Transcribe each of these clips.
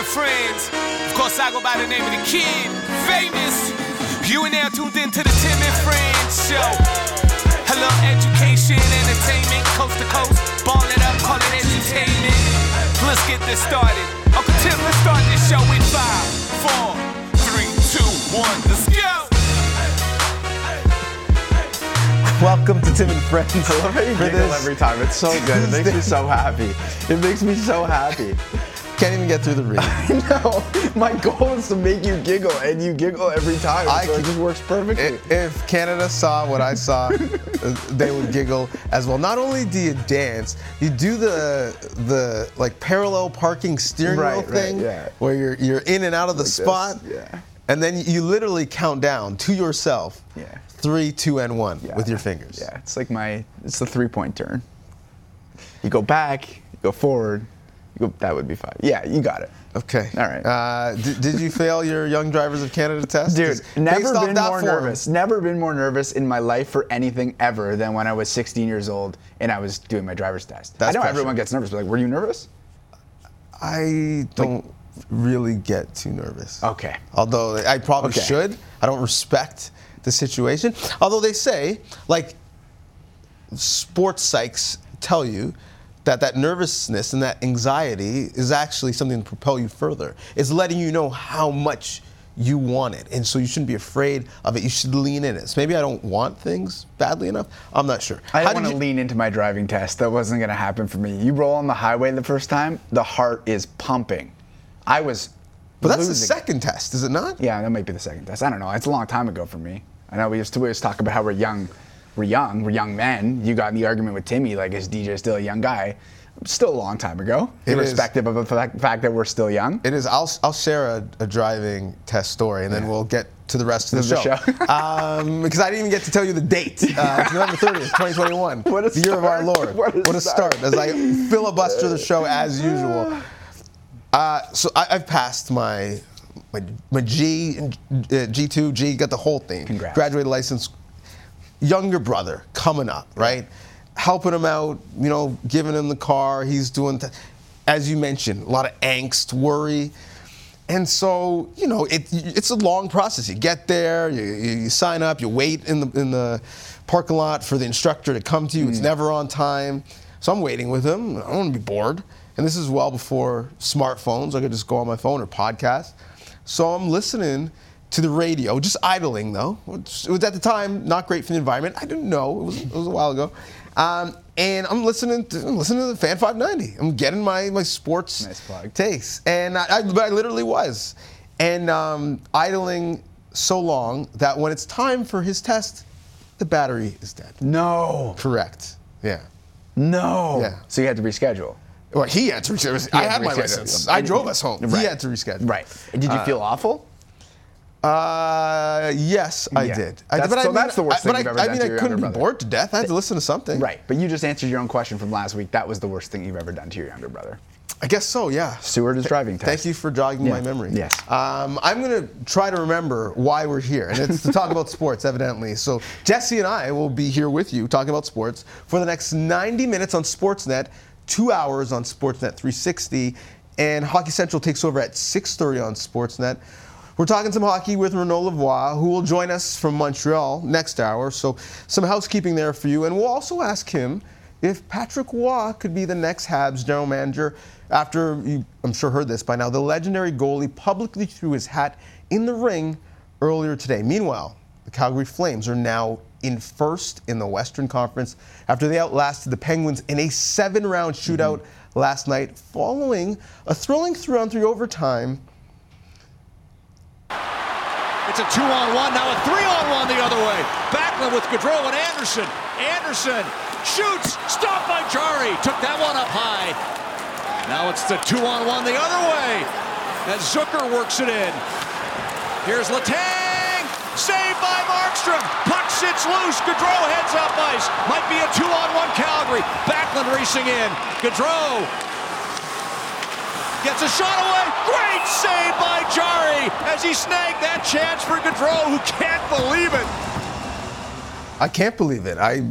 and friends. Of course, I go by the name of the Kid, famous. You are now tuned in to the Tim and Friends show. Hello, education, entertainment, coast to coast. Ball it up, call it entertainment. Let's get this started. Uncle Tim, let's start this show in 5, 4, 3, 2, 1. Let's go. Welcome to Tim and Friends. I love how you giggle every time. It's so good. It makes me so happy. It makes me so happy. Can't even get through the read. I know. My goal is to make you giggle, and you giggle every time. So it just works perfectly. If Canada saw what I saw, they would giggle as well. Not only do you dance, you do the like parallel parking steering wheel thing, where you're in and out of the spot, and then you literally count down to yourself. 3, 2, and 1 with your fingers. Yeah, it's like it's the 3-point turn. You go back, you go forward, that would be 5. Yeah, you got it. Okay. All right. Did you fail your Young Drivers of Canada test? Dude, never been more nervous. Never been more nervous in my life for anything ever than when I was 16 years old and I was doing my driver's test. I know everyone gets nervous, but like, were you nervous? I don't really get too nervous. Okay. Although I probably should. I don't respect the situation. Although they say, like, sports psychs tell you that nervousness and that anxiety is actually something to propel you further. It's letting you know how much you want it. And so you shouldn't be afraid of it. You should lean in it. So maybe I don't want things badly enough. I'm not sure. I didn't want to lean into my driving test. That wasn't going to happen for me. You roll on the highway the first time, the heart is pumping. But that's the second test, is it not? Yeah, that might be the second test. I don't know. It's a long time ago for me. I know we used to talk about how we're young men. You got in the argument with Timmy, like, is DJ still a young guy? Still a long time ago, irrespective of the fact that we're still young. It is. I'll share a driving test story, and then we'll get to the rest of the show. Because I didn't even get to tell you the date. November 30th, 2021. The year of our Lord. What a start. As I filibuster the show as usual. So I've passed my G, G2, G, got the whole thing. Congrats. Graduated license. Younger brother coming up, right? Helping him out, giving him the car. He's doing, as you mentioned, a lot of angst, worry. And so, it's a long process. You get there, you sign up, you wait in the parking lot for the instructor to come to you. It's never on time. So I'm waiting with him. I don't want to be bored. And this is well before smartphones. I could just go on my phone or podcast. So I'm listening to the radio, just idling though. It was at the time not great for the environment. I didn't know. It was a while ago. And I'm listening to the Fan 590. I'm getting my sports takes. And I literally was. And idling so long that when it's time for his test, the battery is dead. No. Correct. Yeah. No. Yeah. So you had to reschedule. Well, he had to reschedule. I had my license. I drove us home. He had to reschedule. Right. Did you feel awful? Yes, I did. That's the worst thing you've ever done to your younger brother. I couldn't be bored to death. I had to listen to something. Right, but you just answered your own question from last week. That was the worst thing you've ever done to your younger brother. I guess so, yeah. Seward driving test. Thank you for jogging my memory. Yes. I'm going to try to remember why we're here, and it's to talk about sports, evidently. So Jesse and I will be here with you talking about sports for the next 90 minutes on Sportsnet, 2 hours on Sportsnet 360, and Hockey Central takes over at 6:30 on Sportsnet. We're talking some hockey with Renaud Lavoie, who will join us from Montreal next hour. So some housekeeping there for you. And we'll also ask him if Patrick Roy could be the next Habs general manager after, I'm sure heard this by now, the legendary goalie publicly threw his hat in the ring earlier today. Meanwhile, the Calgary Flames are now in first in the Western Conference after they outlasted the Penguins in a 7-round shootout last night following a thrilling 3-on-3 overtime. It's a 2-on-1, now a 3-on-1 the other way. Backlund with Gaudreau and Anderson. Anderson shoots, stopped by Jari. Took that one up high. Now it's the 2-on-1 the other way as Zucker works it in. Here's Letang, saved by Markstrom. Puck sits loose, Gaudreau heads up ice. Might be a 2-on-1 Calgary. Backlund racing in. Gaudreau gets a shot away. Great save by Jari as he snagged that chance for Gaudreau, who can't believe it. I can't believe it. I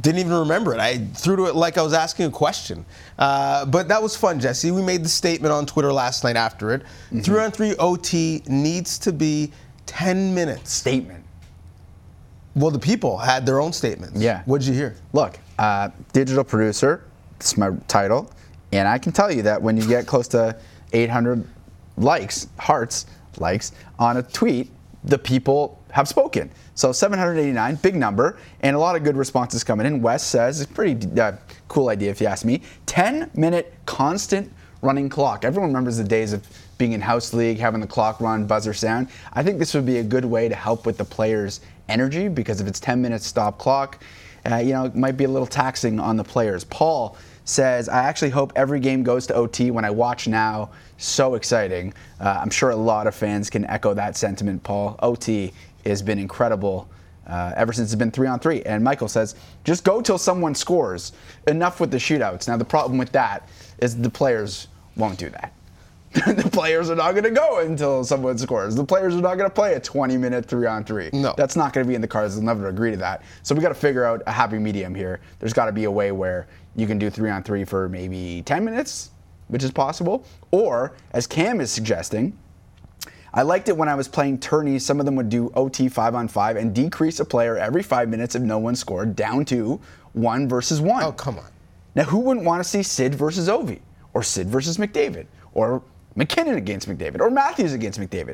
didn't even remember it. I threw to it like I was asking a question. But that was fun, Jesse. We made the statement on Twitter last night after it. 3-on-3 OT needs to be 10 minutes. Statement. Well, the people had their own statements. Yeah. What'd you hear? Look, digital producer, that's my title, and I can tell you that when you get close to 800 hearts, on a tweet, the people have spoken. So 789, big number, and a lot of good responses coming in. Wes says, it's a pretty cool idea if you ask me, 10-minute constant running clock. Everyone remembers the days of being in house league, having the clock run, buzzer sound. I think this would be a good way to help with the players' energy, because if it's 10 minutes stop clock, it might be a little taxing on the players. Paul says, I actually hope every game goes to OT when I watch now. So exciting. I'm sure a lot of fans can echo that sentiment, Paul. OT has been incredible ever since it's been 3-on-3. And Michael says, just go till someone scores. Enough with the shootouts. Now, the problem with that is the players won't do that. The players are not going to go until someone scores. The players are not going to play a 20-minute 3-on-3. No. That's not going to be in the cards. They'll never agree to that. So we got to figure out a happy medium here. There's got to be a way where you can do 3-on-3 for maybe 10 minutes, which is possible. Or, as Cam is suggesting, I liked it when I was playing tourneys. Some of them would do OT 5-on-5 and decrease a player every 5 minutes if no one scored down to 1 versus 1. Oh, come on. Now, who wouldn't want to see Sid versus Ovi? Or Sid versus McDavid? Or McKinnon against McDavid? Or Matthews against McDavid?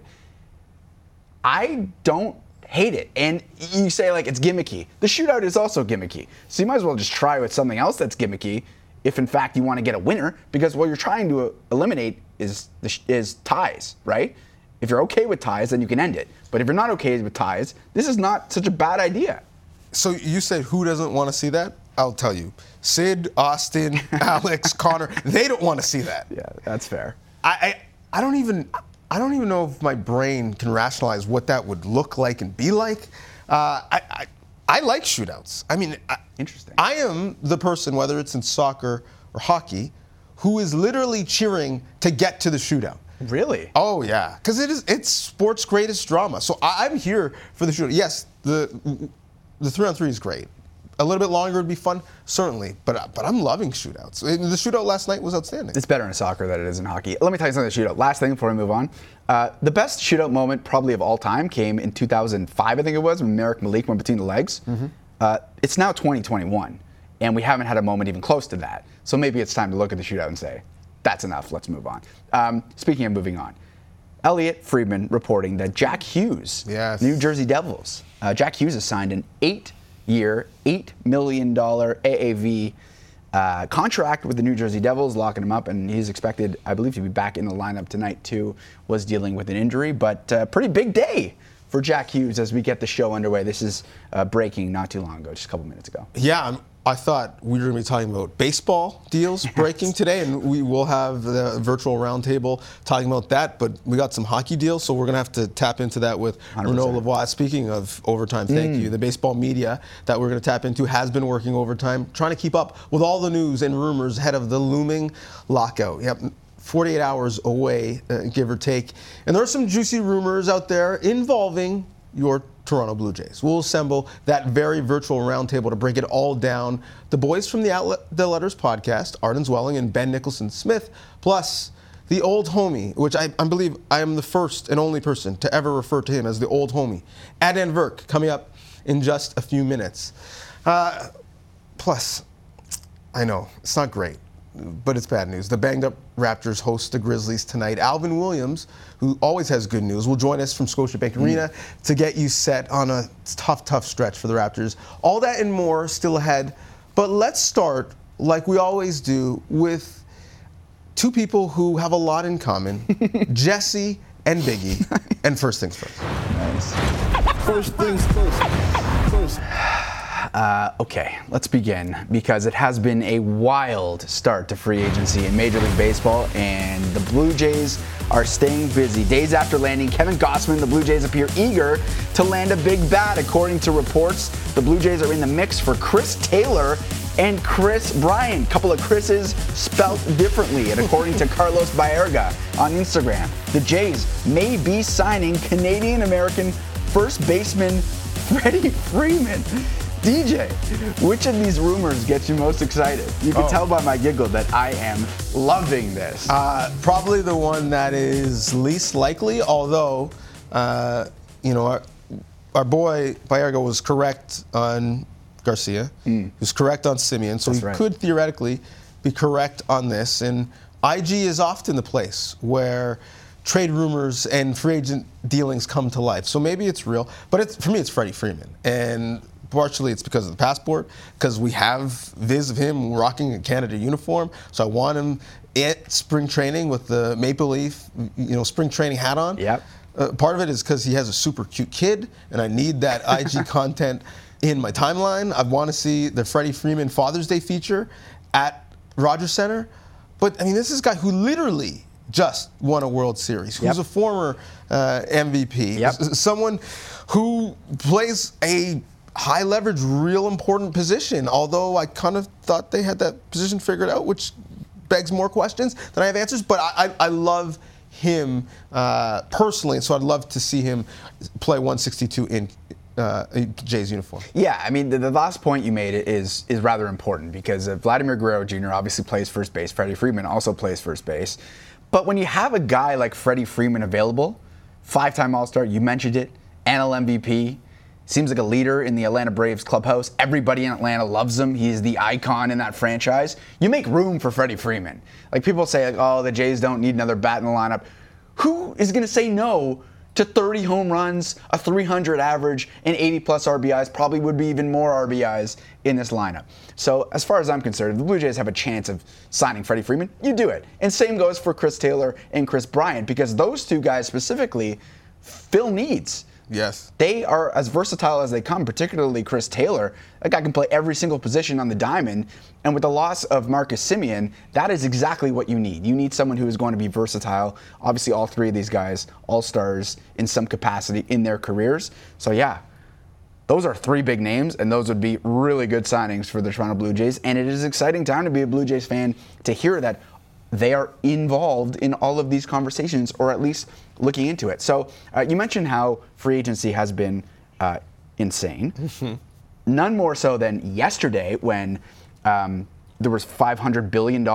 I don't hate it. And you say, it's gimmicky. The shootout is also gimmicky. So you might as well just try with something else that's gimmicky if, in fact, you want to get a winner. Because what you're trying to eliminate is ties, right? If you're okay with ties, then you can end it. But if you're not okay with ties, this is not such a bad idea. So you said who doesn't want to see that? I'll tell you. Sid, Austin, Alex, Connor, they don't want to see that. Yeah, that's fair. I don't even know if my brain can rationalize what that would look like and be like. I like shootouts. I mean, Interesting. I am the person, whether it's in soccer or hockey, who is literally cheering to get to the shootout. Really? Oh yeah, because it's sports' greatest drama. So I'm here for the shootout. Yes, the 3-on-3 is great. A little bit longer would be fun, certainly. But I'm loving shootouts. The shootout last night was outstanding. It's better in soccer than it is in hockey. Let me tell you something about the shootout. Last thing before we move on. The best shootout moment probably of all time came in 2005, I think it was, when Merrick Malik went between the legs. Mm-hmm. It's now 2021, and we haven't had a moment even close to that. So maybe it's time to look at the shootout and say, that's enough, let's move on. Speaking of moving on, Elliot Friedman reporting that Jack Hughes, yes. New Jersey Devils, Jack Hughes has signed an 8-year, $8 million AAV contract with the New Jersey Devils, locking him up, and he's expected, I believe, to be back in the lineup tonight too. Was dealing with an injury, but pretty big day for Jack Hughes as we get the show underway. This is breaking not too long ago, just a couple minutes ago. Yeah, I thought we were going to be talking about baseball deals breaking today, and we will have the virtual roundtable talking about that, but we got some hockey deals, so we're going to have to tap into that with 100%. Renaud Lavoie. Speaking of overtime, thank you. The baseball media that we're going to tap into has been working overtime, trying to keep up with all the news and rumors ahead of the looming lockout. Yep. 48 hours away, give or take. And there are some juicy rumors out there involving your Toronto Blue Jays. We'll assemble that very virtual roundtable to break it all down. The boys from the Letters podcast, Arden Zwelling and Ben Nicholson-Smith, plus the old homie, which I believe I am the first and only person to ever refer to him as the old homie, Adnan Virk, coming up in just a few minutes. Plus, I know, it's not great, but it's bad news. The banged-up Raptors host the Grizzlies tonight. Alvin Williams, who always has good news, will join us from Scotiabank Arena to get you set on a tough stretch for the Raptors. All that and more still ahead. But let's start, like we always do, with two people who have a lot in common, Jesse and Biggie. And first things first. Nice. First things first. Okay, let's begin, because it has been a wild start to free agency in Major League Baseball, and the Blue Jays are staying busy. Days after landing Kevin Gausman, the Blue Jays appear eager to land a big bat. According to reports, the Blue Jays are in the mix for Chris Taylor and Chris Bryant. Couple of Chris's spelt differently, and according to Carlos Baerga on Instagram, the Jays may be signing Canadian-American first baseman Freddie Freeman. DJ, which of these rumors gets you most excited? You can tell by my giggle that I am loving this. Probably the one that is least likely, although, our boy Bayerga was correct on Garcia. He was correct on Simeon, so he could theoretically be correct on this. And IG is often the place where trade rumors and free agent dealings come to life. So maybe it's real, but for me, it's Freddie Freeman. And partially it's because of the passport, because we have viz of him rocking a Canada uniform. So I want him at spring training with the Maple Leaf, spring training hat on. Yep. Part of it is because he has a super cute kid, and I need that IG content in my timeline. I want to see the Freddie Freeman Father's Day feature at Rogers Center. But, this is a guy who literally just won a World Series, who's a former MVP, someone who plays a high-leverage, real important position, although I kind of thought they had that position figured out, which begs more questions than I have answers. But I love him personally, so I'd love to see him play 162 in Jay's uniform. Yeah, the last point you made is rather important because Vladimir Guerrero Jr. obviously plays first base. Freddie Freeman also plays first base. But when you have a guy like Freddie Freeman available, 5-time All-Star, you mentioned it, NL MVP, seems like a leader in the Atlanta Braves clubhouse. Everybody in Atlanta loves him. He's the icon in that franchise. You make room for Freddie Freeman. Like people say, the Jays don't need another bat in the lineup. Who is going to say no to 30 home runs, a 300 average, and 80-plus RBIs? Probably would be even more RBIs in this lineup. So as far as I'm concerned, if the Blue Jays have a chance of signing Freddie Freeman, you do it. And same goes for Chris Taylor and Chris Bryant, because those two guys specifically fill needs. Yes. They are as versatile as they come, particularly Chris Taylor. That guy can play every single position on the diamond. And with the loss of Marcus Simeon, that is exactly what you need. You need someone who is going to be versatile. Obviously, all three of these guys, all-stars in some capacity in their careers. So, yeah, those are three big names, and those would be really good signings for the Toronto Blue Jays. And it is an exciting time to be a Blue Jays fan to hear that they are involved in all of these conversations, or at least looking into it. So you mentioned how free agency has been insane. Mm-hmm. None more so than yesterday when there was $500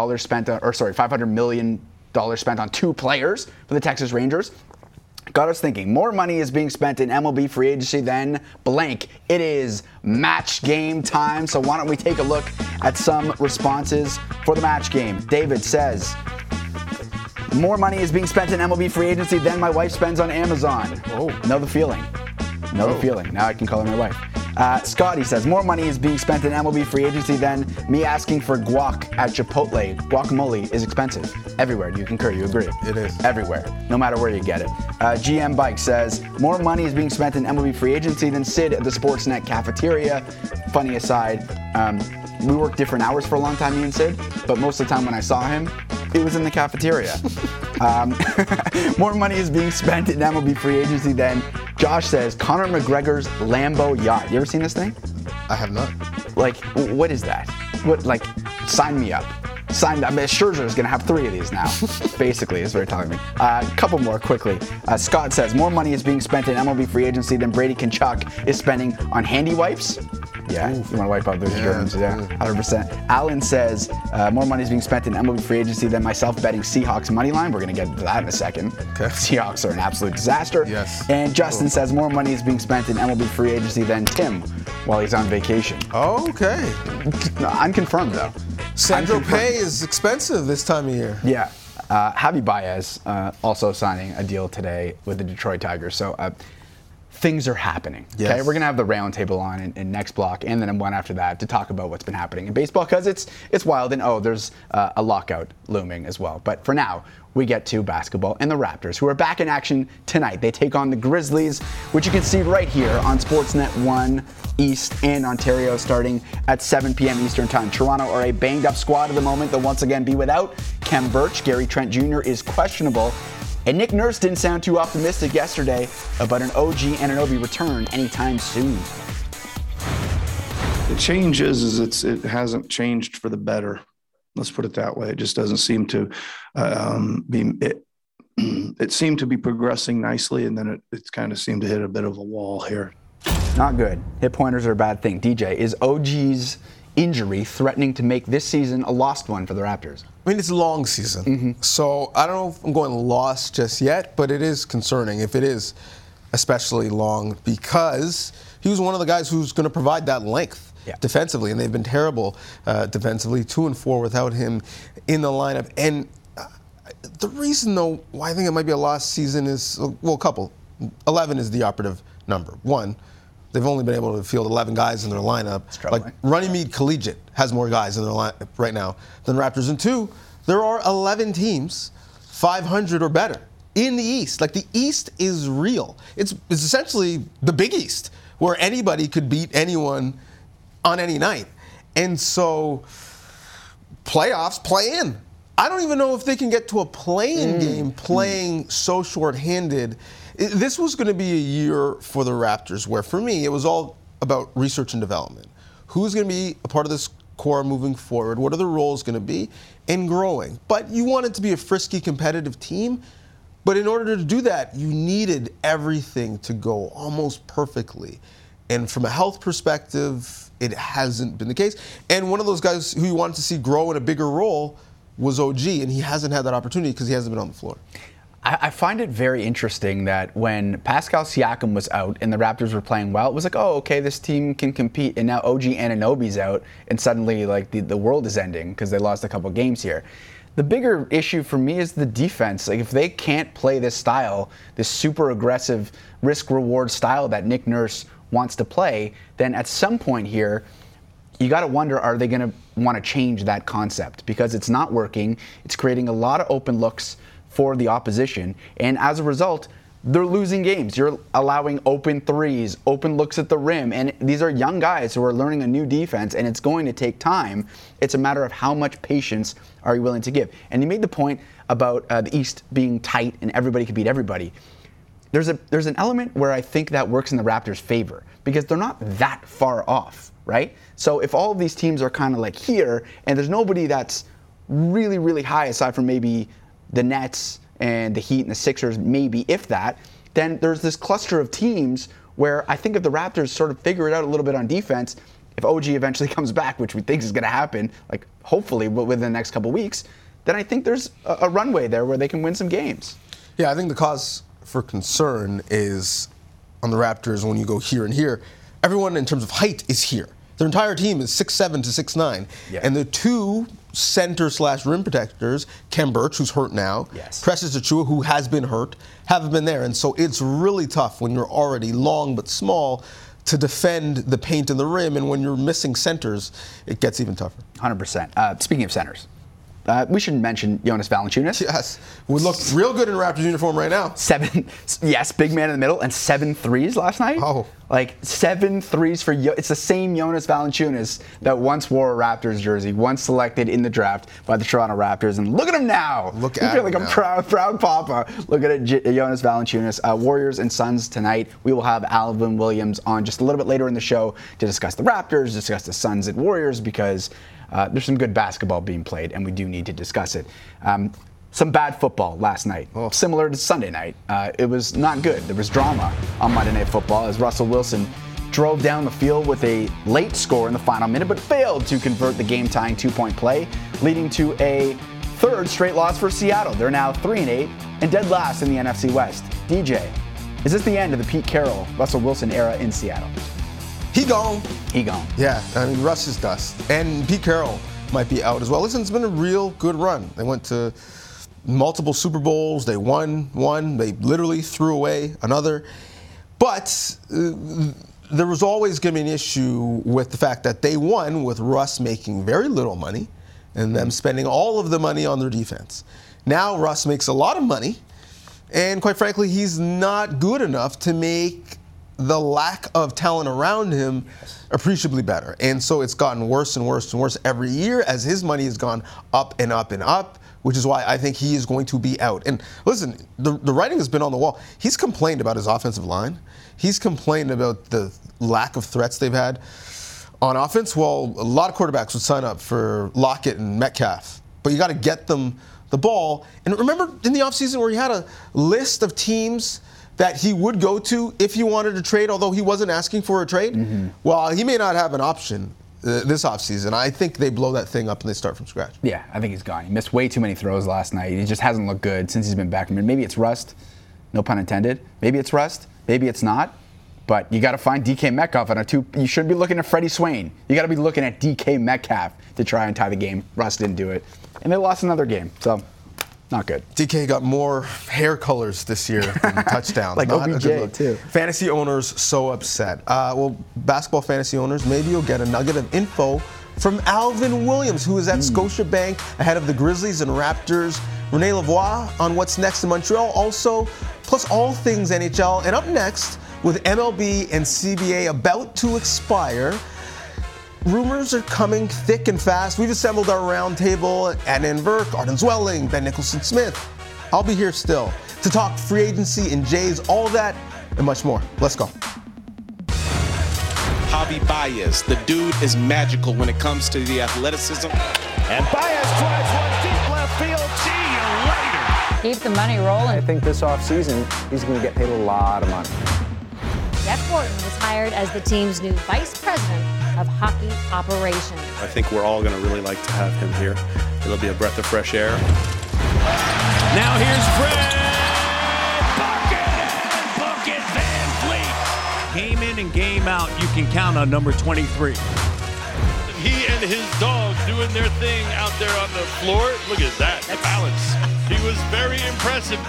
million spent on two players for the Texas Rangers. Got us thinking, more money is being spent in MLB free agency than blank. It is match game time, so why don't we take a look at some responses for the match game. David says, more money is being spent in MLB free agency than my wife spends on Amazon. Oh, know the feeling. Know the feeling. Now I can call her my wife. Scotty says, more money is being spent in MLB free agency than me asking for guac at Chipotle. Guacamole is expensive. Everywhere. Do you concur? You agree? It is. Everywhere. No matter where you get it. GM Bike says, more money is being spent in MLB free agency than Sid at the Sportsnet cafeteria. Funny aside, we worked different hours for a long time, me and Sid, but most of the time when I saw him, it was in the cafeteria. More money is being spent in MLB free agency than, Josh says, Conor McGregor's Lambo yacht. You ever seen this thing? I have not. Like, what is that? Sign me up. Scherzer's going to have 3 of these now, basically, is what they're telling me. A couple more quickly. Scott says, more money is being spent in MLB free agency than Brady Tkachuk is spending on handy wipes. Yeah, you want to wipe out those germs. Yeah, 100%. Alan says, more money is being spent in MLB free agency than myself betting Seahawks money line. We're going to get to that in a second. Okay. Seahawks are an absolute disaster. Yes. And Justin says, more money is being spent in MLB free agency than Tim while he's on vacation. Okay. Unconfirmed, though. Sandro Pay is expensive this time of year. Yeah. Javi Baez also signing a deal today with the Detroit Tigers. So things are happening. Yes. Okay, we're gonna have the roundtable on in next block, and then one after that to talk about what's been happening in baseball, because it's wild, and there's a lockout looming as well. But for now, we get to basketball and the Raptors, who are back in action tonight. They take on the Grizzlies, which you can see right here on Sportsnet 1 East and Ontario, starting at 7 p.m. Eastern Time. Toronto are a banged-up squad at the moment. They'll once again be without Khem Birch. Gary Trent Jr. is questionable. And Nick Nurse didn't sound too optimistic yesterday about an OG Anunoby return anytime soon. The change is it hasn't changed for the better. Let's put it that way. It just doesn't seem to it seemed to be progressing nicely, and then it kind of seemed to hit a bit of a wall here. Not good. Hit pointers are a bad thing. DJ, is OG's injury threatening to make this season a lost one for the Raptors? I mean, it's a long season. So I don't know if I'm going lost just yet, but it is concerning if it is especially long, because he was one of the guys who's going to provide that length defensively, and they've been terrible defensively, 2-4 without him in the lineup. And the reason, though, why I think it might be a lost season is, well, a couple. 11 is the operative number. One, they've only been able to field 11 guys in their lineup. Like Runnymede Collegiate has more guys in their lineup right now than Raptors. And two, there are 11 teams 500 or better in the East. Like, the East is real. It's essentially the Big East, where anybody could beat anyone on any night. And so playoffs, play in. I don't even know if they can get to a play-in game playing so short-handed. This was going to be a year for the Raptors where, for me, it was all about research and development. Who's going to be a part of this core moving forward? What are the roles going to be? And growing. But you want it to be a frisky, competitive team. But in order to do that, you needed everything to go almost perfectly. And from a health perspective, it hasn't been the case. And one of those guys who you wanted to see grow in a bigger role was OG, and he hasn't had that opportunity because he hasn't been on the floor. I find it very interesting that when Pascal Siakam was out and the Raptors were playing well, it was like, oh, okay, this team can compete. And now OG Anunoby's out, and suddenly like the world is ending because they lost a couple games here. The bigger issue for me is the defense. Like, if they can't play this style, this super aggressive risk-reward style that Nick Nurse wants to play, then at some point here, you got to wonder, are they going to want to change that concept? Because it's not working. It's creating a lot of open looks for the opposition. And as a result, they're losing games. You're allowing open threes, open looks at the rim. And these are young guys who are learning a new defense, and it's going to take time. It's a matter of how much patience are you willing to give. And you made the point about the East being tight and everybody can beat everybody. There's an element where I think that works in the Raptors' favor because they're not that far off, right? So if all of these teams are kind of like here and there's nobody that's really, really high aside from maybe the Nets and the Heat and the Sixers, maybe if that, then there's this cluster of teams where I think if the Raptors sort of figure it out a little bit on defense, if OG eventually comes back, which we think is going to happen, like hopefully within the next couple weeks, then I think there's a runway there where they can win some games. Yeah, I think the cause for concern is on the Raptors when you go here and here. Everyone in terms of height is here. Their entire team is 6'7" to 6'9". Yeah. And the two center/rim protectors, Khem Birch, who's hurt now, Precious Achiuwa, who has been hurt, haven't been there. And so it's really tough when you're already long but small to defend the paint and the rim. And when you're missing centers, it gets even tougher. 100%. Speaking of centers, we should mention Jonas Valanciunas. Yes. Would look real good in Raptors uniform right now. Big man in the middle, and 7 threes last night. Oh. Like 7 threes for it's the same Jonas Valanciunas that once wore a Raptors jersey, once selected in the draft by the Toronto Raptors. And look at him now. I feel like I'm proud papa. Look at Jonas Valanciunas. Warriors and Suns tonight. We will have Alvin Williams on just a little bit later in the show to discuss the Raptors, discuss the Suns and Warriors, because there's some good basketball being played, and we do need to discuss it. Some bad football last night, similar to Sunday night. It was not good. There was drama on Monday Night Football as Russell Wilson drove down the field with a late score in the final minute, but failed to convert the game-tying 2-point play, leading to a third straight loss for Seattle. They're now 3-8 and dead last in the NFC West. DJ, is this the end of the Pete Carroll, Russell Wilson era in Seattle? He gone. Yeah, I mean, Russ is dust. And Pete Carroll might be out as well. Listen, it's been a real good run. They went to multiple Super Bowls. They won one. They literally threw away another. But there was always going to be an issue with the fact that they won with Russ making very little money and them spending all of the money on their defense. Now Russ makes a lot of money, and quite frankly, he's not good enough to make the lack of talent around him appreciably better. And so it's gotten worse and worse and worse every year as his money has gone up and up and up, which is why I think he is going to be out. And listen, the writing has been on the wall. He's complained about his offensive line. He's complained about the lack of threats they've had on offense. Well, a lot of quarterbacks would sign up for Lockett and Metcalf, but you got to get them the ball. And remember in the offseason where he had a list of teams that he would go to if he wanted to trade, although he wasn't asking for a trade, well, he may not have an option this offseason. I think they blow that thing up and they start from scratch. Yeah, I think he's gone. He missed way too many throws last night. He just hasn't looked good since he's been back. I mean, maybe it's rust, no pun intended. Maybe it's rust, maybe it's not. But you got to find DK Metcalf on a two. You shouldn't be looking at Freddie Swain. You got to be looking at DK Metcalf to try and tie the game. Russ didn't do it, and they lost another game. So, not good. DK got more hair colors this year than touchdowns. Like not OBJ too. Fantasy owners so upset. Well, basketball fantasy owners, maybe you'll get a nugget of info from Alvin Williams, who is at Scotiabank ahead of the Grizzlies and Raptors. Rene Lavoie on what's next in Montreal. Also, plus all things NHL. And up next, with MLB and CBA about to expire, rumors are coming thick and fast. We've assembled our roundtable. Adnan Virk, Arden Zwelling, Ben Nicholson-Smith. I'll be here still to talk free agency and Jays, all that and much more. Let's go. Javi Baez, the dude is magical when it comes to the athleticism. And Baez drives one deep left field. See you later. Keep the money rolling. I think this offseason, he's going to get paid a lot of money. Jeff Gorton was hired as the team's new vice president of hockey operations. I think we're all going to really like to have him here. It'll be a breath of fresh air. Now here's Fred Bucket Van Fleet. Game in and game out, you can count on number 23. He and his dog doing their thing out there on the floor. Look at that, the balance. He was very impressive.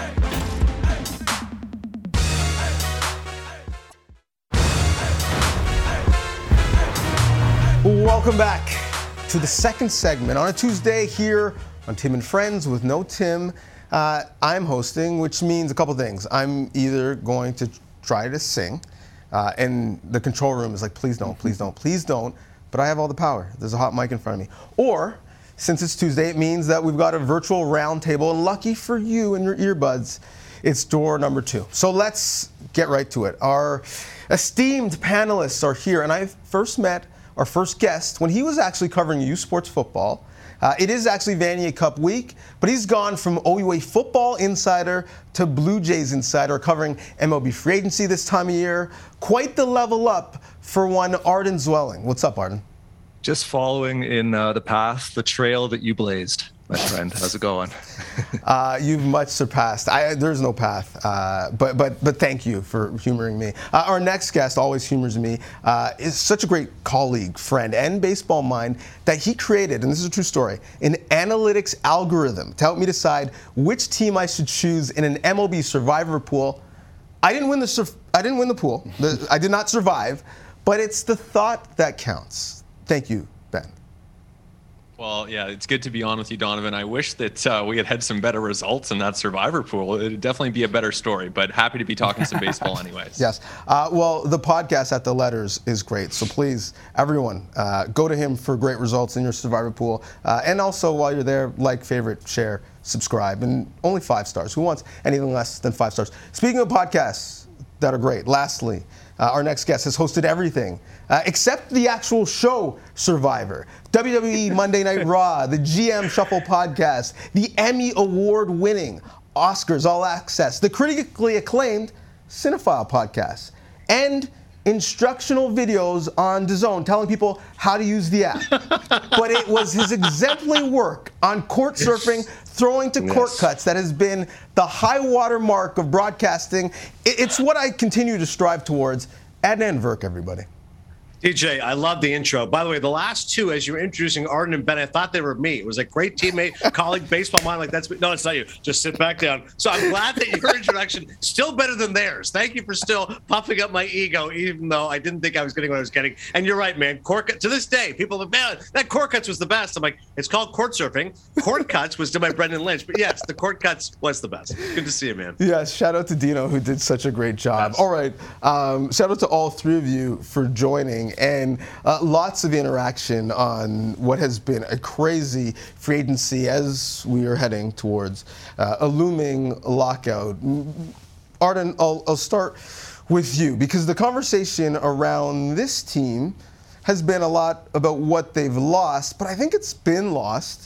Welcome back to the second segment on a Tuesday here on Tim and Friends with no Tim. I'm hosting, which means a couple things. I'm either going to try to sing, and the control room is like, please don't, please don't, please don't. But I have all the power. There's a hot mic in front of me. Or, since it's Tuesday, it means that we've got a virtual round table, and lucky for you and your earbuds, it's door number 2. So let's get right to it. Our esteemed panelists are here, and I first met our first guest when he was actually covering U Sports football. It is actually Vanier Cup week, but he's gone from OUA football insider to Blue Jays insider, covering MLB free agency this time of year. Quite the level up for one Arden Zwelling. What's up, Arden? Just following in the path, the trail that you blazed, my friend. How's it going? You've much surpassed. There's no path, but thank you for humoring me. Our next guest always humors me. Is such a great colleague, friend, and baseball mind that he created, and this is a true story, an analytics algorithm to help me decide which team I should choose in an MLB Survivor pool. I didn't win the pool. I did not survive, but it's the thought that counts. Thank you, Ben. Well, yeah, it's good to be on with you, Donovan. I wish that we had some better results in that Survivor pool. It would definitely be a better story, but happy to be talking some baseball anyways. Yes. Well, the podcast at the Letters is great, so please, everyone, go to him for great results in your Survivor pool. And also, while you're there, like, favorite, share, subscribe, and only 5 stars. Who wants anything less than 5 stars? Speaking of podcasts that are great, lastly, our next guest has hosted everything except the actual show Survivor, WWE Monday Night Raw, the GM Shuffle podcast, the Emmy Award-winning Oscars All Access, the critically acclaimed Cinephile podcast, and instructional videos on DAZN telling people how to use the app. But it was his exemplary work on court surfing, throwing to court cuts that has been the high water mark of broadcasting. It's what I continue to strive towards. Adnan Virk, everybody. DJ, I love the intro. By the way, the last two, as you were introducing Arden and Ben, I thought they were me. It was like great teammate, colleague, baseball mind. Like, that's me. No, it's not you. Just sit back down. So I'm glad that your introduction still better than theirs. Thank you for still puffing up my ego, even though I didn't think I was getting what I was getting. And you're right, man. To this day, people are like, man, that court cuts was the best. I'm like, it's called court surfing. Court cuts was done by Brendan Lynch. But yes, the court cuts was the best. Good to see you, man. Yes, shout out to Dino, who did such a great job. Yes. All right. Shout out to all 3 of you for joining. And lots of interaction on what has been a crazy free agency as we are heading towards a looming lockout. Arden, I'll start with you because the conversation around this team has been a lot about what they've lost, but I think it's been lost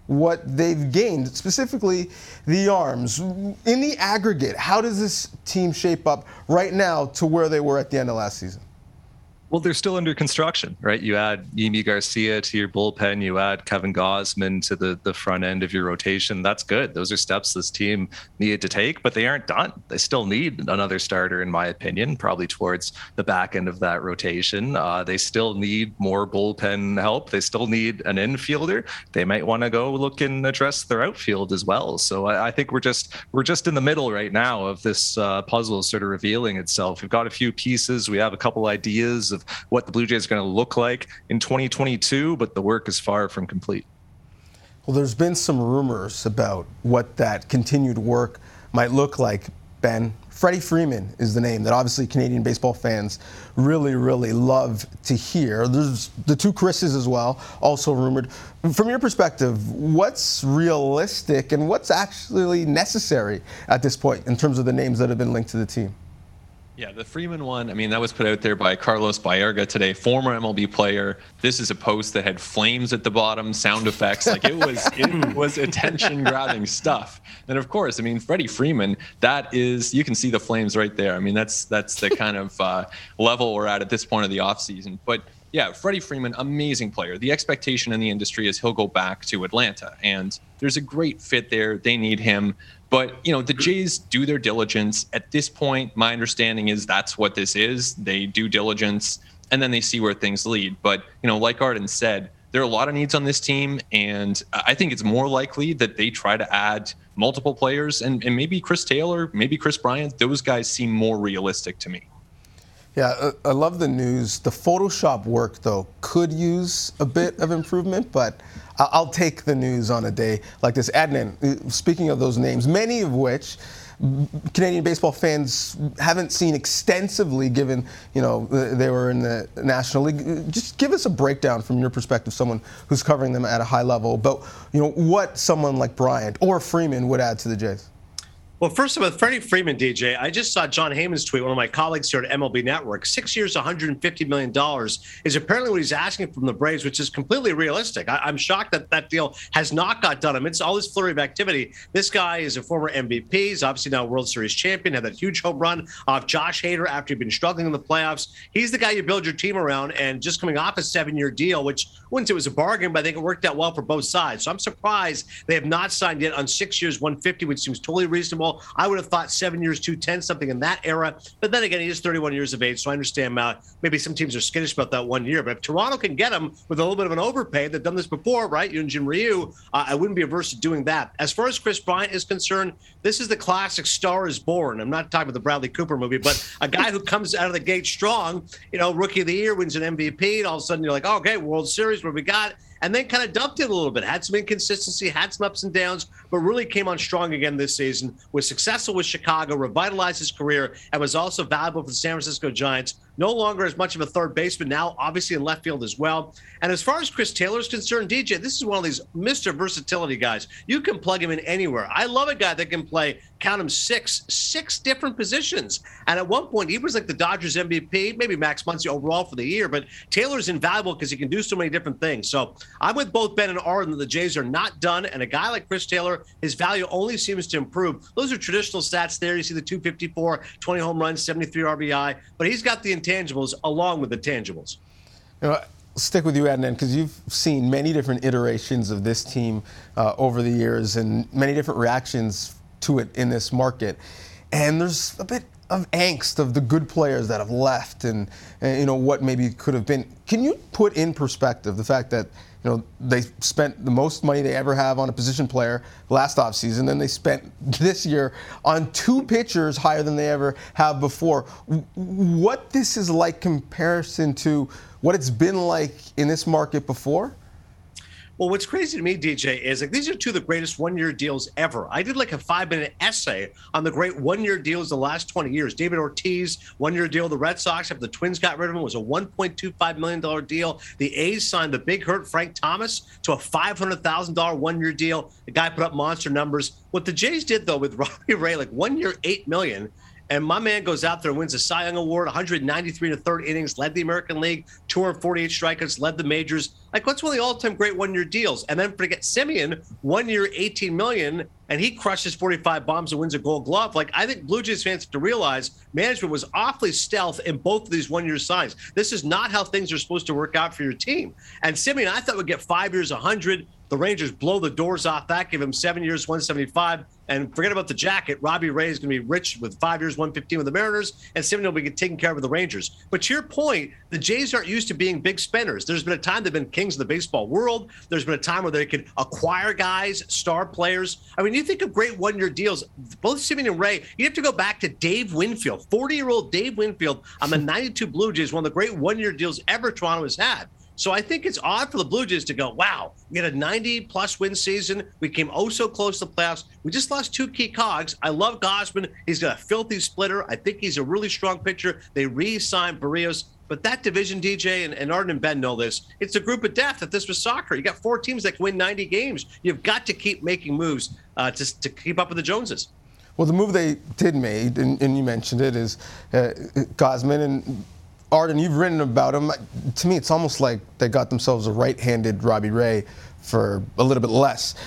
what they've gained, specifically the arms. In the aggregate, how does this team shape up right now to where they were at the end of last season? Well, they're still under construction, right? You add Yimi Garcia to your bullpen, you add Kevin Gausman to the front end of your rotation. That's good. Those are steps this team needed to take, but they aren't done. They still need another starter, in my opinion, probably towards the back end of that rotation. They still need more bullpen help. They still need an infielder. They might want to go look and address their outfield as well. So I think we're just in the middle right now of this puzzle sort of revealing itself. We've got a few pieces. We have a couple ideas of what the Blue Jays are going to look like in 2022, but the work is far from complete. Well, there's been some rumors about what that continued work might look like, Ben. Freddie Freeman is the name that obviously Canadian baseball fans really, really love to hear. There's the two Chris's as well, also rumored. From your perspective, what's realistic and what's actually necessary at this point in terms of the names that have been linked to the team? Yeah, the Freeman one, I mean, that was put out there by Carlos Baerga today, former MLB player. This is a post that had flames at the bottom, sound effects. Like it was attention-grabbing stuff. And of course, I mean, Freddie Freeman, that is, you can see the flames right there. I mean, that's the kind of level we're at this point of the offseason. But yeah, Freddie Freeman, amazing player. The expectation in the industry is he'll go back to Atlanta, and there's a great fit there. They need him. But, you know, the Jays do their diligence. At this point, my understanding is that's what this is. They do diligence, and then they see where things lead. But, you know, like Arden said, there are a lot of needs on this team, and I think it's more likely that they try to add multiple players, and maybe Chris Taylor, maybe Chris Bryant. Those guys seem more realistic to me. Yeah, I love the news. The Photoshop work, though, could use a bit of improvement, but I'll take the news on a day like this. Adnan, speaking of those names, many of which Canadian baseball fans haven't seen extensively, given, you know, they were in the National League. Just give us a breakdown from your perspective, someone who's covering them at a high level, about, you know, what someone like Bryant or Freeman would add to the Jays. Well, first of all, Freddie Freeman, DJ, I just saw John Heyman's tweet, one of my colleagues here at MLB Network. 6 years, $150 million is apparently what he's asking from the Braves, which is completely realistic. I'm shocked that that deal has not got done. Amidst all this flurry of activity, this guy is a former MVP. He's obviously now a World Series champion, had that huge home run off Josh Hader after he'd been struggling in the playoffs. He's the guy you build your team around, and just coming off a 7-year deal, which wouldn't say it was a bargain, but I think it worked out well for both sides. So I'm surprised they have not signed yet on 6 years, $150, which seems totally reasonable. I would have thought 7 years, $210, something in that era. But then again, he is 31 years of age, so I understand maybe some teams are skittish about that 1 year. But if Toronto can get him with a little bit of an overpay, they've done this before, right? You and Jim Ryu, I wouldn't be averse to doing that. As far as Chris Bryant is concerned, this is the classic Star is Born. I'm not talking about the Bradley Cooper movie, but a guy who comes out of the gate strong, you know, Rookie of the Year, wins an MVP, and all of a sudden you're like, oh, okay, World Series, what we got? And then kind of dumped it a little bit, had some inconsistency, had some ups and downs, but really came on strong again this season, was successful with Chicago, revitalized his career, and was also valuable for the San Francisco Giants. No longer as much of a third baseman, now obviously in left field as well. And as far as Chris Taylor is concerned, DJ, this is one of these Mr. Versatility guys. You can plug him in anywhere. I love a guy that can play, count him, six different positions. And at one point, he was like the Dodgers MVP, maybe Max Muncy overall for the year, but Taylor's invaluable because he can do so many different things. So I'm with both Ben and Arden that the Jays are not done, and a guy like Chris Taylor, his value only seems to improve. Those are traditional stats there. You see the 254, 20 home runs, 73 RBI, but he's got the intangibles along with the tangibles. You know, I'll stick with you, Adnan, because you've seen many different iterations of this team over the years and many different reactions to it in this market. And there's a bit of angst of the good players that have left and you know, what maybe could have been. Can you put in perspective the fact that, you know, they spent the most money they ever have on a position player last offseason, then they spent this year on 2 pitchers higher than they ever have before? What this is like comparison to what it's been like in this market before? Well, what's crazy to me, DJ, is like these are 2 of the greatest 1-year deals ever. I did like a 5-minute essay on the great 1-year deals the last 20 years. David Ortiz, 1-year deal. The Red Sox, after the Twins got rid of him, was a $1.25 million deal. The A's signed the big hurt Frank Thomas to a $500,000 1-year deal. The guy put up monster numbers. What the Jays did, though, with Robbie Ray, like 1 year, $8 million. And my man goes out there and wins a Cy Young Award, 193 in the third innings, led the American League, 248 strikeouts, led the majors. Like, what's one of the all-time great one-year deals? And then forget Semien, 1 year, $18 million, and he crushes 45 bombs and wins a Gold Glove. Like, I think Blue Jays fans have to realize management was awfully stealth in both of these one-year signs. This is not how things are supposed to work out for your team. And Semien, I thought would get 5 years, 100. The Rangers blow the doors off that, give him 7 years, 175. And forget about the jacket. Robbie Ray is going to be rich with 5 years, 115 with the Mariners, and Semien will be taken care of with the Rangers. But to your point, the Jays aren't used to being big spenders. There's been a time they've been kings of the baseball world. There's been a time where they could acquire guys, star players. I mean, you think of great one-year deals, both Semien and Ray, you have to go back to Dave Winfield, 40-year-old Dave Winfield on the 92 Blue Jays, one of the great one-year deals ever Toronto has had. So I think it's odd for the Blue Jays to go, wow, we had a 90-plus win season. We came so close to the playoffs. We just lost 2 key cogs. I love Gausman. He's got a filthy splitter. I think he's a really strong pitcher. They re-signed Barrios. But that division, DJ, and Arden and Ben know this, it's a group of death. If this was soccer, you got 4 teams that can win 90 games. You've got to keep making moves to keep up with the Joneses. Well, the move they did make, and you mentioned it, is Gausman and Arden, you've written about him. To me, it's almost like they got themselves a right-handed Robbie Ray for a little bit less.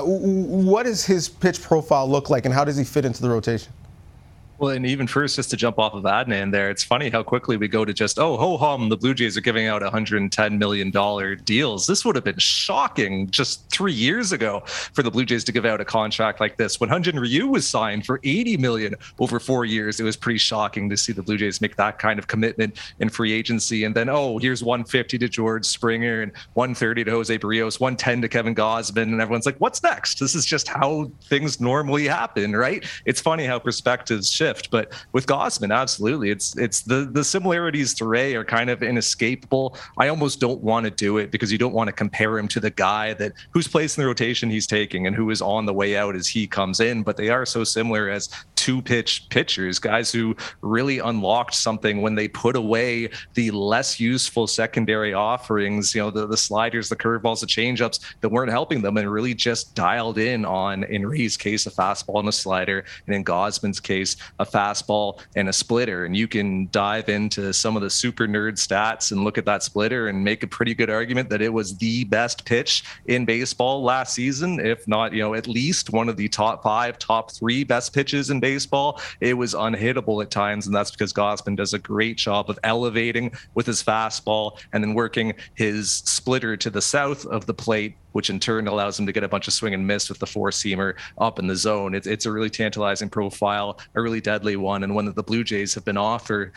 What does his pitch profile look like, and how does he fit into the rotation? Well, and even first, just to jump off of Adnan there, it's funny how quickly we go to just, ho-hum, the Blue Jays are giving out $110 million deals. This would have been shocking just 3 years ago for the Blue Jays to give out a contract like this. When Hyun-Jin Ryu was signed for $80 million over 4 years, it was pretty shocking to see the Blue Jays make that kind of commitment in free agency. And then, here's $150 to George Springer and $130 to Jose Barrios, $110 to Kevin Gausman, and everyone's like, what's next? This is just how things normally happen, right? It's funny how perspectives shift. But with Gausman, absolutely, it's the similarities to Ray are kind of inescapable. I almost don't want to do it because you don't want to compare him to the guy whose place in the rotation he's taking and who is on the way out as he comes in. But they are so similar as 2-pitch pitchers, guys who really unlocked something when they put away the less useful secondary offerings, the sliders, the curveballs, the changeups that weren't helping them, and really just dialed in on, in Ray's case, a fastball and a slider, and in Gausman's case, a fastball and a splitter. And you can dive into some of the super nerd stats and look at that splitter and make a pretty good argument that it was the best pitch in baseball last season, if not, at least one of the top 5, top 3 best pitches in baseball. It was unhittable at times, and that's because Gausman does a great job of elevating with his fastball and then working his splitter to the south of the plate, which in turn allows him to get a bunch of swing and miss with the 4-seamer up in the zone. It's a really tantalizing profile, a really deadly one, and one that the Blue Jays have been after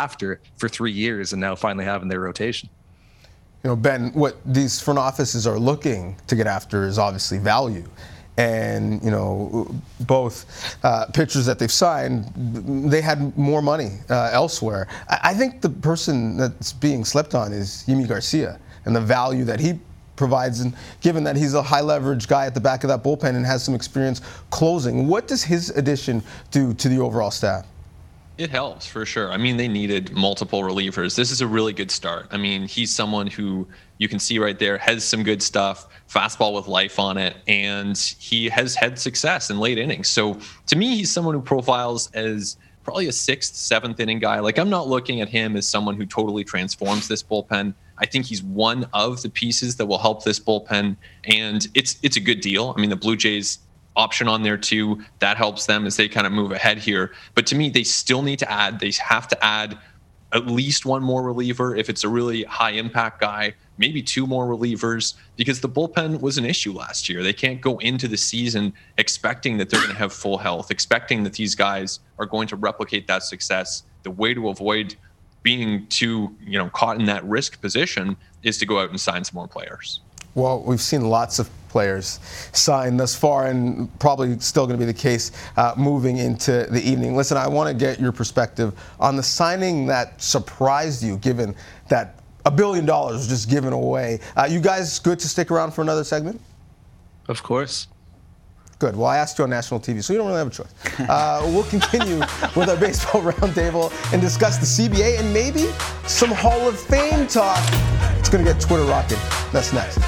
for 3 years and now finally have in their rotation. Ben, what these front offices are looking to get after is obviously value. And, both pitchers that they've signed, they had more money elsewhere. I think the person that's being slept on is Yimi Garcia and the value that he provides, and given that he's a high leverage guy at the back of that bullpen and has some experience closing. What does his addition do to the overall staff? It helps for sure. I mean, they needed multiple relievers. This is a really good start. I mean, he's someone who you can see right there has some good stuff, fastball with life on it, and he has had success in late innings. So to me, he's someone who profiles as probably a 6th, 7th inning guy. Like, I'm not looking at him as someone who totally transforms this bullpen. I think he's one of the pieces that will help this bullpen, and it's a good deal. I mean, the Blue Jays option on there too, that helps them as they kind of move ahead here. But to me, they still need to add, they have to add at least one more reliever if it's a really high impact guy, maybe 2 more relievers, because the bullpen was an issue last year. They can't go into the season expecting that they're going to have full health, expecting that these guys are going to replicate that success. The way to avoid being too, caught in that risk position is to go out and sign some more players. Well, we've seen lots of players sign thus far, and probably still going to be the case moving into the evening. Listen, I want to get your perspective on the signing that surprised you, given that $1 billion was just given away. You guys good to stick around for another segment? Of course. Good. Well, I asked you on national TV, so you don't really have a choice. We'll continue with our baseball roundtable and discuss the CBA and maybe some Hall of Fame talk. It's going to get Twitter rocking. That's next.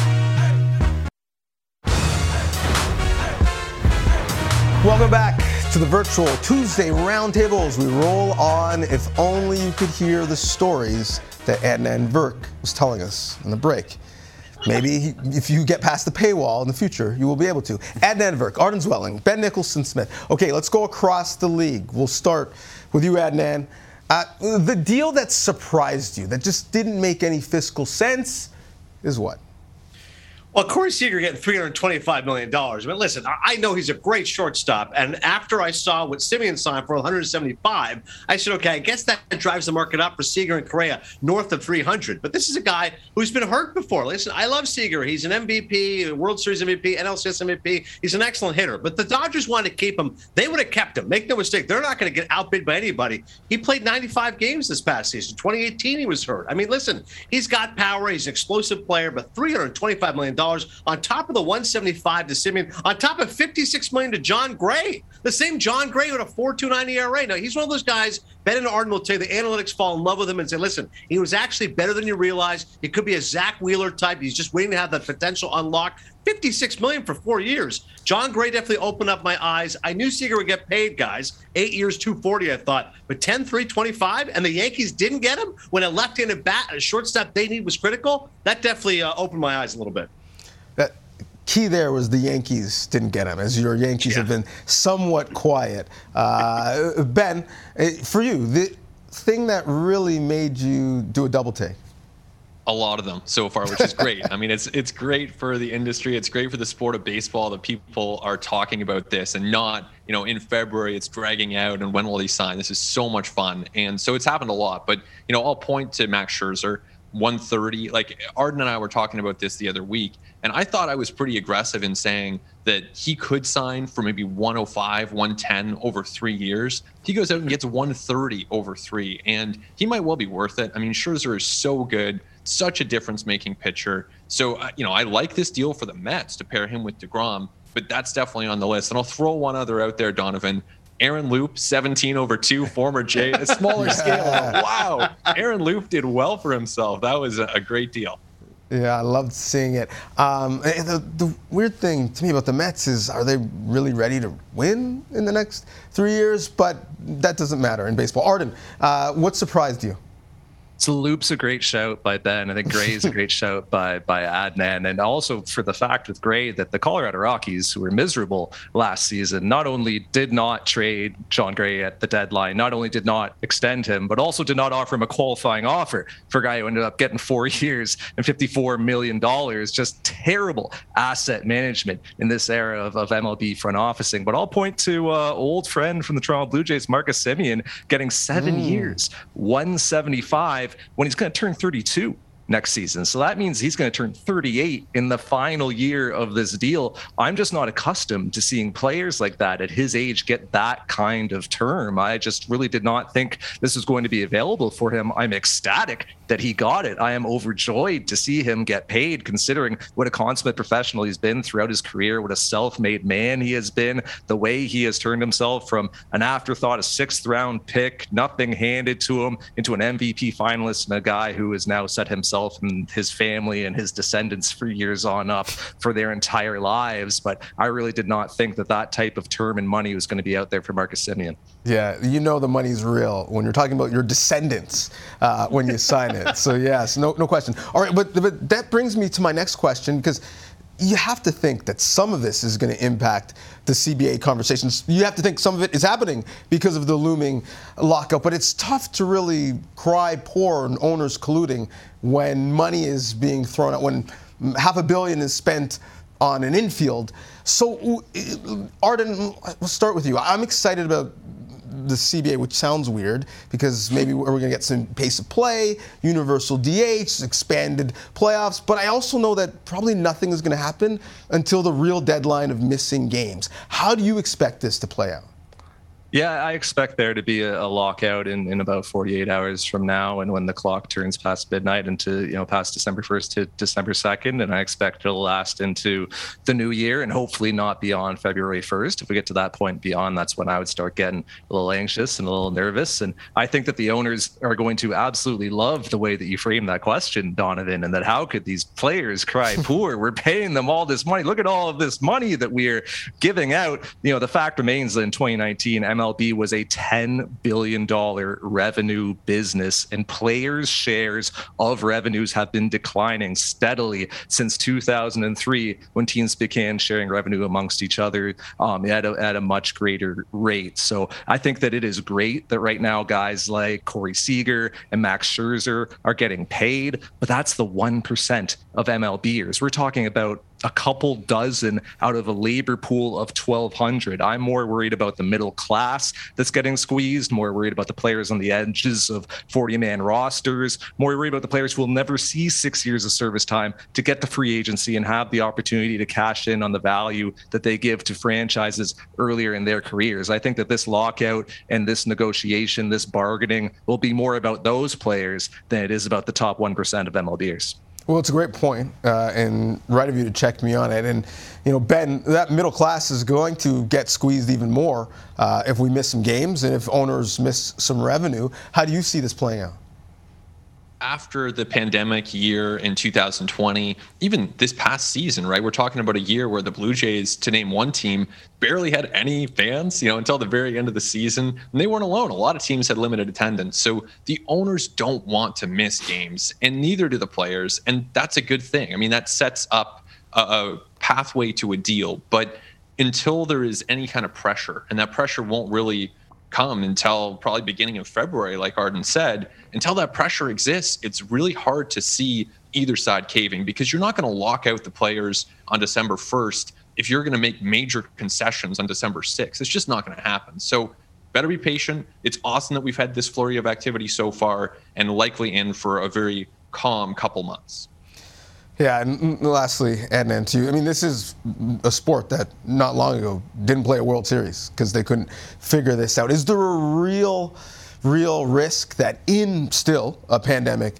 Welcome back to the virtual Tuesday roundtable as we roll on. If only you could hear the stories that Adnan Virk was telling us in the break. Maybe if you get past the paywall in the future, you will be able to. Adnan Virk, Arden Zwelling, Ben Nicholson-Smith. Okay, let's go across the league. We'll start with you, Adnan. The deal that surprised you, that just didn't make any fiscal sense, is what? Well, Corey Seager getting $325 million. I mean, listen, I know he's a great shortstop. And after I saw what Simeon signed for $175, I said, okay, I guess that drives the market up for Seager and Correa north of $300. But this is a guy who's been hurt before. Listen, I love Seager. He's an MVP, a World Series MVP, NLCS MVP. He's an excellent hitter. But the Dodgers wanted to keep him. They would have kept him. Make no mistake. They're not going to get outbid by anybody. He played 95 games this past season. 2018, he was hurt. I mean, listen, he's got power. He's an explosive player. But $325 million on top of the $175 to Simeon, on top of $56 million to John Gray, the same John Gray who had a 4.29 ERA. Now, he's one of those guys, Ben and Arden will tell you, the analytics fall in love with him and say, listen, he was actually better than you realize. He could be a Zach Wheeler type. He's just waiting to have that potential unlocked. $56 million for 4 years. John Gray definitely opened up my eyes. I knew Seager would get paid, guys. 8 years, $240, I thought. But 10, $325, and the Yankees didn't get him when a left-handed bat, a shortstop they need was critical. That definitely opened my eyes a little bit. That key there was the Yankees didn't get him, as your Yankees have been somewhat quiet. Ben, for you, the thing that really made you do a double take? A lot of them so far, which is great. I mean, it's great for the industry. It's great for the sport of baseball that people are talking about this and not, in February it's dragging out and when will he sign? This is so much fun. And so it's happened a lot. But, I'll point to Max Scherzer, 130. Like Arden and I were talking about this the other week, and I thought I was pretty aggressive in saying that he could sign for maybe 105, 110 over 3 years. He goes out and gets 130 over 3, and he might well be worth it. I mean, Scherzer is so good, such a difference-making pitcher. So, I like this deal for the Mets to pair him with DeGrom, but that's definitely on the list. And I'll throw one other out there, Donovan. Aaron Loup, 17 over 2, former Jay, a smaller scale. Wow. Aaron Loup did well for himself. That was a great deal. Yeah, I loved seeing it. The weird thing to me about the Mets is, are they really ready to win in the next 3 years? But that doesn't matter in baseball. Arden, what surprised you? So Loop's a great shout by Ben. I think Gray's a great shout by Adnan. And also for the fact with Gray that the Colorado Rockies, who were miserable last season, not only did not trade John Gray at the deadline, not only did not extend him, but also did not offer him a qualifying offer for a guy who ended up getting 4 years and $54 million. Just terrible asset management in this era of MLB front officing. But I'll point to old friend from the Toronto Blue Jays, Marcus Semien, getting 7 years, $175, when he's going to turn 32 next season. So that means he's going to turn 38 in the final year of this deal. I'm just not accustomed to seeing players like that at his age get that kind of term. I just really did not think this was going to be available for him. I'm ecstatic that he got it. I am overjoyed to see him get paid, considering what a consummate professional he's been throughout his career, what a self-made man he has been, the way he has turned himself from an afterthought, a 6th round pick, nothing handed to him, into an MVP finalist and a guy who has now set himself and his family and his descendants for years on up for their entire lives. But I really did not think that type of term and money was going to be out there for Marcus Semien. Yeah, the money's real when you're talking about your descendants when you sign it. So yes, no question. All right, but that brings me to my next question, because you have to think that some of this is going to impact the CBA conversations. You have to think some of it is happening because of the looming lockout, but it's tough to really cry poor and owners colluding when money is being thrown out, when $500 million is spent on an infield. So, Arden, we'll start with you. I'm excited about the CBA, which sounds weird, because maybe we're going to get some pace of play, universal DH, expanded playoffs, but I also know that probably nothing is going to happen until the real deadline of missing games. How do you expect this to play out? Yeah, I expect there to be a lockout in about 48 hours from now, and when the clock turns past midnight into, past December 1st to December 2nd, and I expect it'll last into the new year and hopefully not beyond February 1st. If we get to that point beyond, that's when I would start getting a little anxious and a little nervous. And I think that the owners are going to absolutely love the way that you frame that question, Donovan, and that how could these players cry poor? We're paying them all this money. Look at all of this money that we're giving out. The fact remains that in 2019, MLB was a $10 billion revenue business, and players' shares of revenues have been declining steadily since 2003, when teams began sharing revenue amongst each other at a much greater rate. So I think that it is great that right now guys like Corey Seager and Max Scherzer are getting paid, but that's the 1% of MLBers. We're talking about a couple dozen out of a labor pool of 1,200. I'm more worried about the middle class that's getting squeezed, more worried about the players on the edges of 40-man rosters, more worried about the players who will never see 6 years of service time to get to free agency and have the opportunity to cash in on the value that they give to franchises earlier in their careers. I think that this lockout and this negotiation, this bargaining, will be more about those players than it is about the top 1% of MLBers. Well, it's a great point, and right of you to check me on it. And, Ben, that middle class is going to get squeezed even more if we miss some games and if owners miss some revenue. How do you see this playing out? After the pandemic year in 2020, even this past season, right? We're talking about a year where the Blue Jays, to name one team, barely had any fans, until the very end of the season. And they weren't alone. A lot of teams had limited attendance. So the owners don't want to miss games, and neither do the players. And that's a good thing. I mean, that sets up a pathway to a deal. But until there is any kind of pressure, and that pressure won't really come until probably beginning of February, like Arden said, until that pressure exists, it's really hard to see either side caving, because you're not going to lock out the players on December 1st if you're going to make major concessions on December 6th. It's just not going to happen. So better be patient. It's awesome that we've had this flurry of activity so far, and likely in for a very calm couple months. Yeah, and lastly, Adnan, to you, I mean, this is a sport that not long ago didn't play a World Series because they couldn't figure this out. Is there a real risk that in still a pandemic,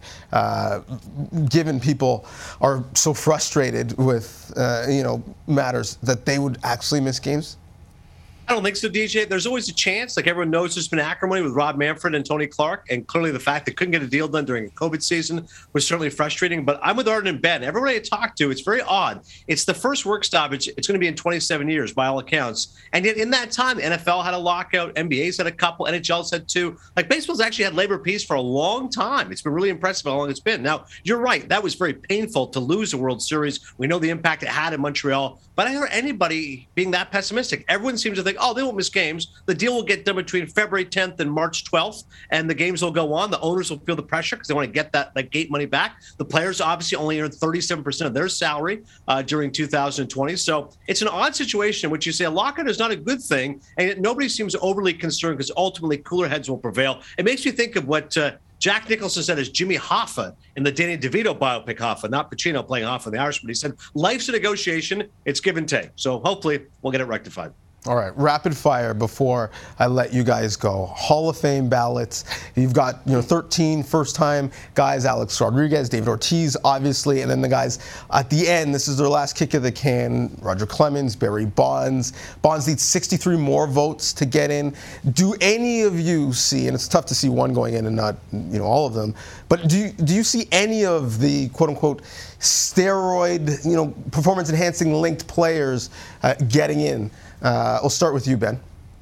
given people are so frustrated with, matters, that they would actually miss games? I don't think so, DJ. There's always a chance. Like everyone knows, there's been acrimony with Rob Manfred and Tony Clark, and clearly the fact they couldn't get a deal done during the COVID season was certainly frustrating. But I'm with Arden and Ben. Everybody I talk to, it's very odd. It's the first work stoppage. It's going to be in 27 years by all accounts. And yet in that time, the NFL had a lockout, NBA's had a couple, NHL's had two. Like baseball's actually had labor peace for a long time. It's been really impressive how long it's been. Now, you're right. That was very painful to lose a World Series. We know the impact it had in Montreal. But I hear anybody being that pessimistic. Everyone seems to think, oh, they won't miss games. The deal will get done between February 10th and March 12th, and the games will go on. The owners will feel the pressure because they want to get that gate money back. The players obviously only earned 37% of their salary during 2020. So it's an odd situation in which you say a lockout is not a good thing, and yet nobody seems overly concerned because ultimately cooler heads will prevail. It makes me think of what Jack Nicholson said as Jimmy Hoffa in the Danny DeVito biopic Hoffa, not Pacino playing Hoffa in The Irishman. He said, life's a negotiation. It's give and take. So hopefully we'll get it rectified. All right, rapid fire before I let you guys go. Hall of Fame ballots. You've got 13 first-time guys: Alex Rodriguez, David Ortiz, obviously, and then the guys at the end. This is their last kick of the can: Roger Clemens, Barry Bonds. Bonds needs 63 more votes to get in. Do any of you see? And it's tough to see one going in and not all of them. But do you see any of the quote-unquote steroid performance-enhancing linked players getting in? We'll start with you, Ben.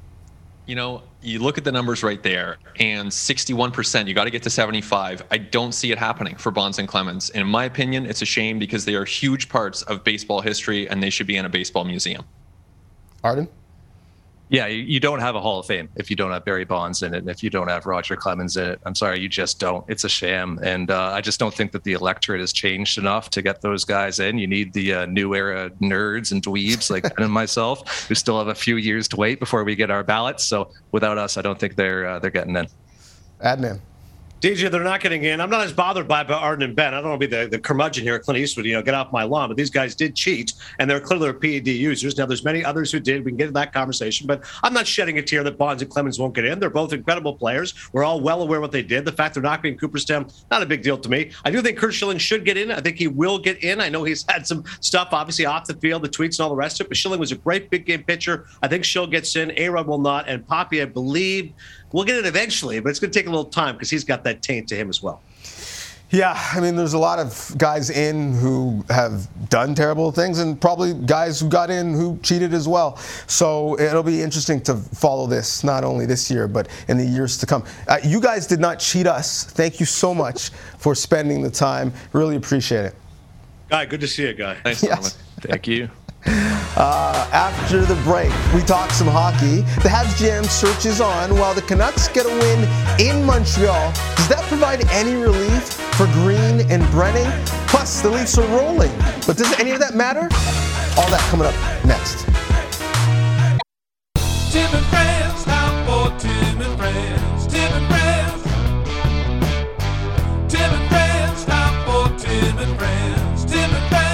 You look at the numbers right there, and 61%, you got to get to 75. I don't see it happening for Bonds and Clemens. And in my opinion, it's a shame because they are huge parts of baseball history, and they should be in a baseball museum. Arden? Yeah, you don't have a Hall of Fame if you don't have Barry Bonds in it, and if you don't have Roger Clemens in it. I'm sorry, you just don't. It's a sham, and I just don't think that the electorate has changed enough to get those guys in. You need the new era nerds and dweebs like Ben and myself, who still have a few years to wait before we get our ballots. So without us, I don't think they're getting in. Adnan. DJ, they're not getting in. I'm not as bothered by Arden and Ben. I don't want to be the curmudgeon here at Clint Eastwood, get off my lawn. But these guys did cheat, and they're clearly PED users. Now, there's many others who did. We can get into that conversation. But I'm not shedding a tear that Bonds and Clemens won't get in. They're both incredible players. We're all well aware what they did. The fact they're not being Cooperstown, not a big deal to me. I do think Kurt Schilling should get in. I think he will get in. I know he's had some stuff, obviously, off the field, the tweets and all the rest of it. But Schilling was a great big game pitcher. I think Schill gets in. A-Rod will not. And Poppy, I believe, will get it eventually. But it's going to take a little time because he's got that taint to him as well. Yeah, I mean, there's a lot of guys in who have done terrible things and probably guys who got in who cheated as well. So it'll be interesting to follow this, not only this year, but in the years to come. You guys did not cheat us. Thank you so much for spending the time. Really appreciate it. Guy, good to see you, Guy. Thanks, Norman. Thank you. After the break, we talk some hockey. The Habs GM search is on while the Canucks get a win in Montreal. Does that provide any relief for Green and Brenning? Plus, the Leafs are rolling. But does any of that matter? All that coming up next. Tim and Friends, time for Tim and Friends. Tim and Friends. Tim and Friends, time for Tim and Friends. Tim and Friends.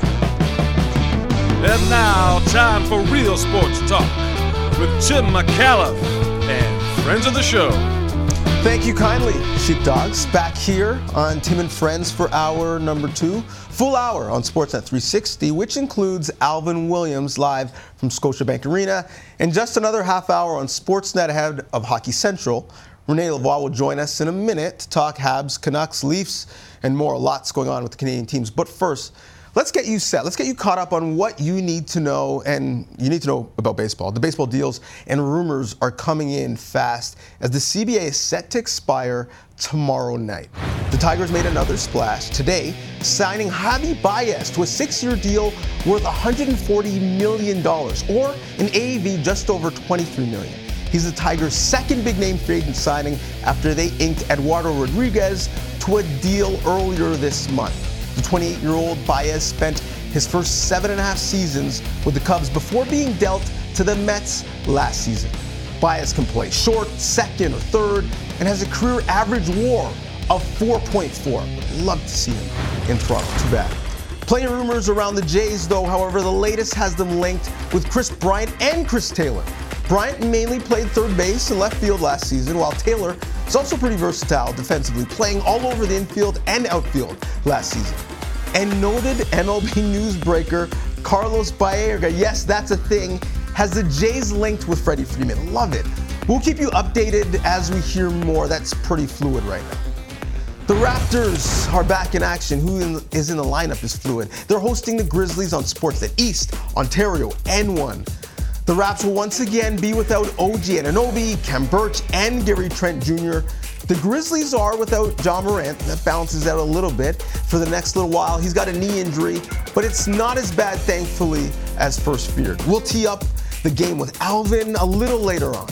And now, time for real sports talk with Tim McAuliffe and friends of the show. Thank you kindly, Sheepdogs. Back here on Tim and Friends for hour number 2. Full hour on Sportsnet 360, which includes Alvin Williams live from Scotiabank Arena, and just another half hour on Sportsnet ahead of Hockey Central. Renee Lavoie will join us in a minute to talk Habs, Canucks, Leafs, and more. Lots going on with the Canadian teams. But first, let's get you set. Let's get you caught up on what you need to know, and you need to know about baseball. The baseball deals and rumors are coming in fast as the CBA is set to expire tomorrow night. The Tigers made another splash today, signing Javi Baez to a 6-year deal worth $140 million, or an AAV just over $23 million. He's the Tigers' second big-name free agent signing after they inked Eduardo Rodriguez to a deal earlier this month. The 28-year-old Baez spent his first 7.5 seasons with the Cubs before being dealt to the Mets last season. Baez can play short, second, or third, and has a career average WAR of 4.4. Would love to see him in Toronto. Too bad. Plenty of rumors around the Jays, though. However, the latest has them linked with Chris Bryant and Chris Taylor. Bryant mainly played third base and left field last season, while Taylor is also pretty versatile defensively, playing all over the infield and outfield last season. And noted MLB newsbreaker Carlos Baerga, yes, that's a thing, has the Jays linked with Freddie Freeman. Love it. We'll keep you updated as we hear more. That's pretty fluid right now. The Raptors are back in action. Who is in the lineup is fluid. They're hosting the Grizzlies on Sportsnet East, Ontario, N1. The Raps will once again be without OG Anunoby, Khem Birch, and Gary Trent Jr. The Grizzlies are without John Morant. That balances out a little bit for the next little while. He's got a knee injury, but it's not as bad, thankfully, as first feared. We'll tee up the game with Alvin a little later on.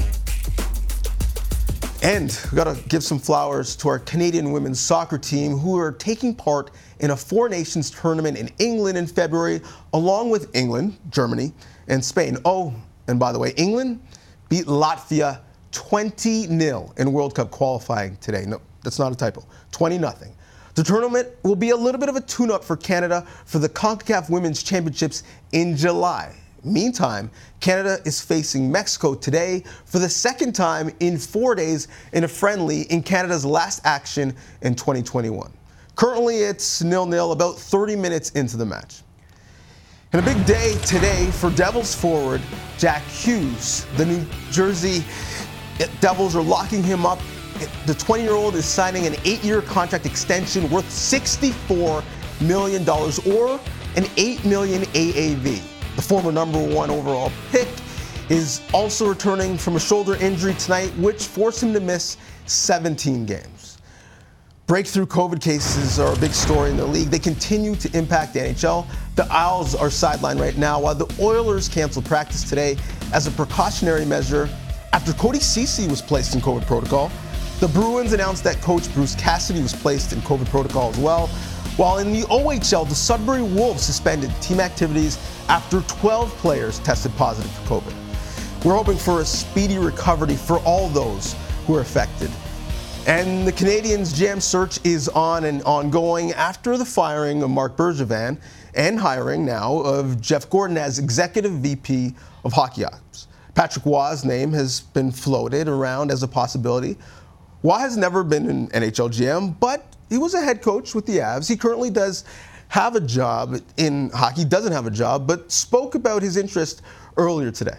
And we got to give some flowers to our Canadian women's soccer team, who are taking part in a Four Nations tournament in England in February, along with England, Germany, and Spain. Oh, and by the way, England beat Latvia 20-0 in World Cup qualifying today. No, that's not a typo. 20-0. The tournament will be a little bit of a tune-up for Canada for the CONCACAF Women's Championships in July. Meantime, Canada is facing Mexico today for the second time in 4 days in a friendly in Canada's last action in 2021. Currently, it's 0-0 about 30 minutes into the match. And a big day today for Devils forward Jack Hughes. The New Jersey Devils are locking him up. The 20-year-old is signing an 8-year contract extension worth $64 million, or an $8 million AAV. The former #1 overall pick is also returning from a shoulder injury tonight, which forced him to miss 17 games. Breakthrough COVID cases are a big story in the league. They continue to impact the NHL. The Isles are sidelined right now, while the Oilers canceled practice today as a precautionary measure after Cody Ceci was placed in COVID protocol. The Bruins announced that coach Bruce Cassidy was placed in COVID protocol as well. While in the OHL, the Sudbury Wolves suspended team activities after 12 players tested positive for COVID. We're hoping for a speedy recovery for all those who are affected. And the Canadiens' GM search is on and ongoing after the firing of Marc Bergevin and hiring now of Jeff Gordon as Executive VP of Hockey Ops. Patrick Roy's name has been floated around as a possibility. Roy has never been an NHL GM, but he was a head coach with the Avs. He currently does have a job in hockey, doesn't have a job, but spoke about his interest earlier today.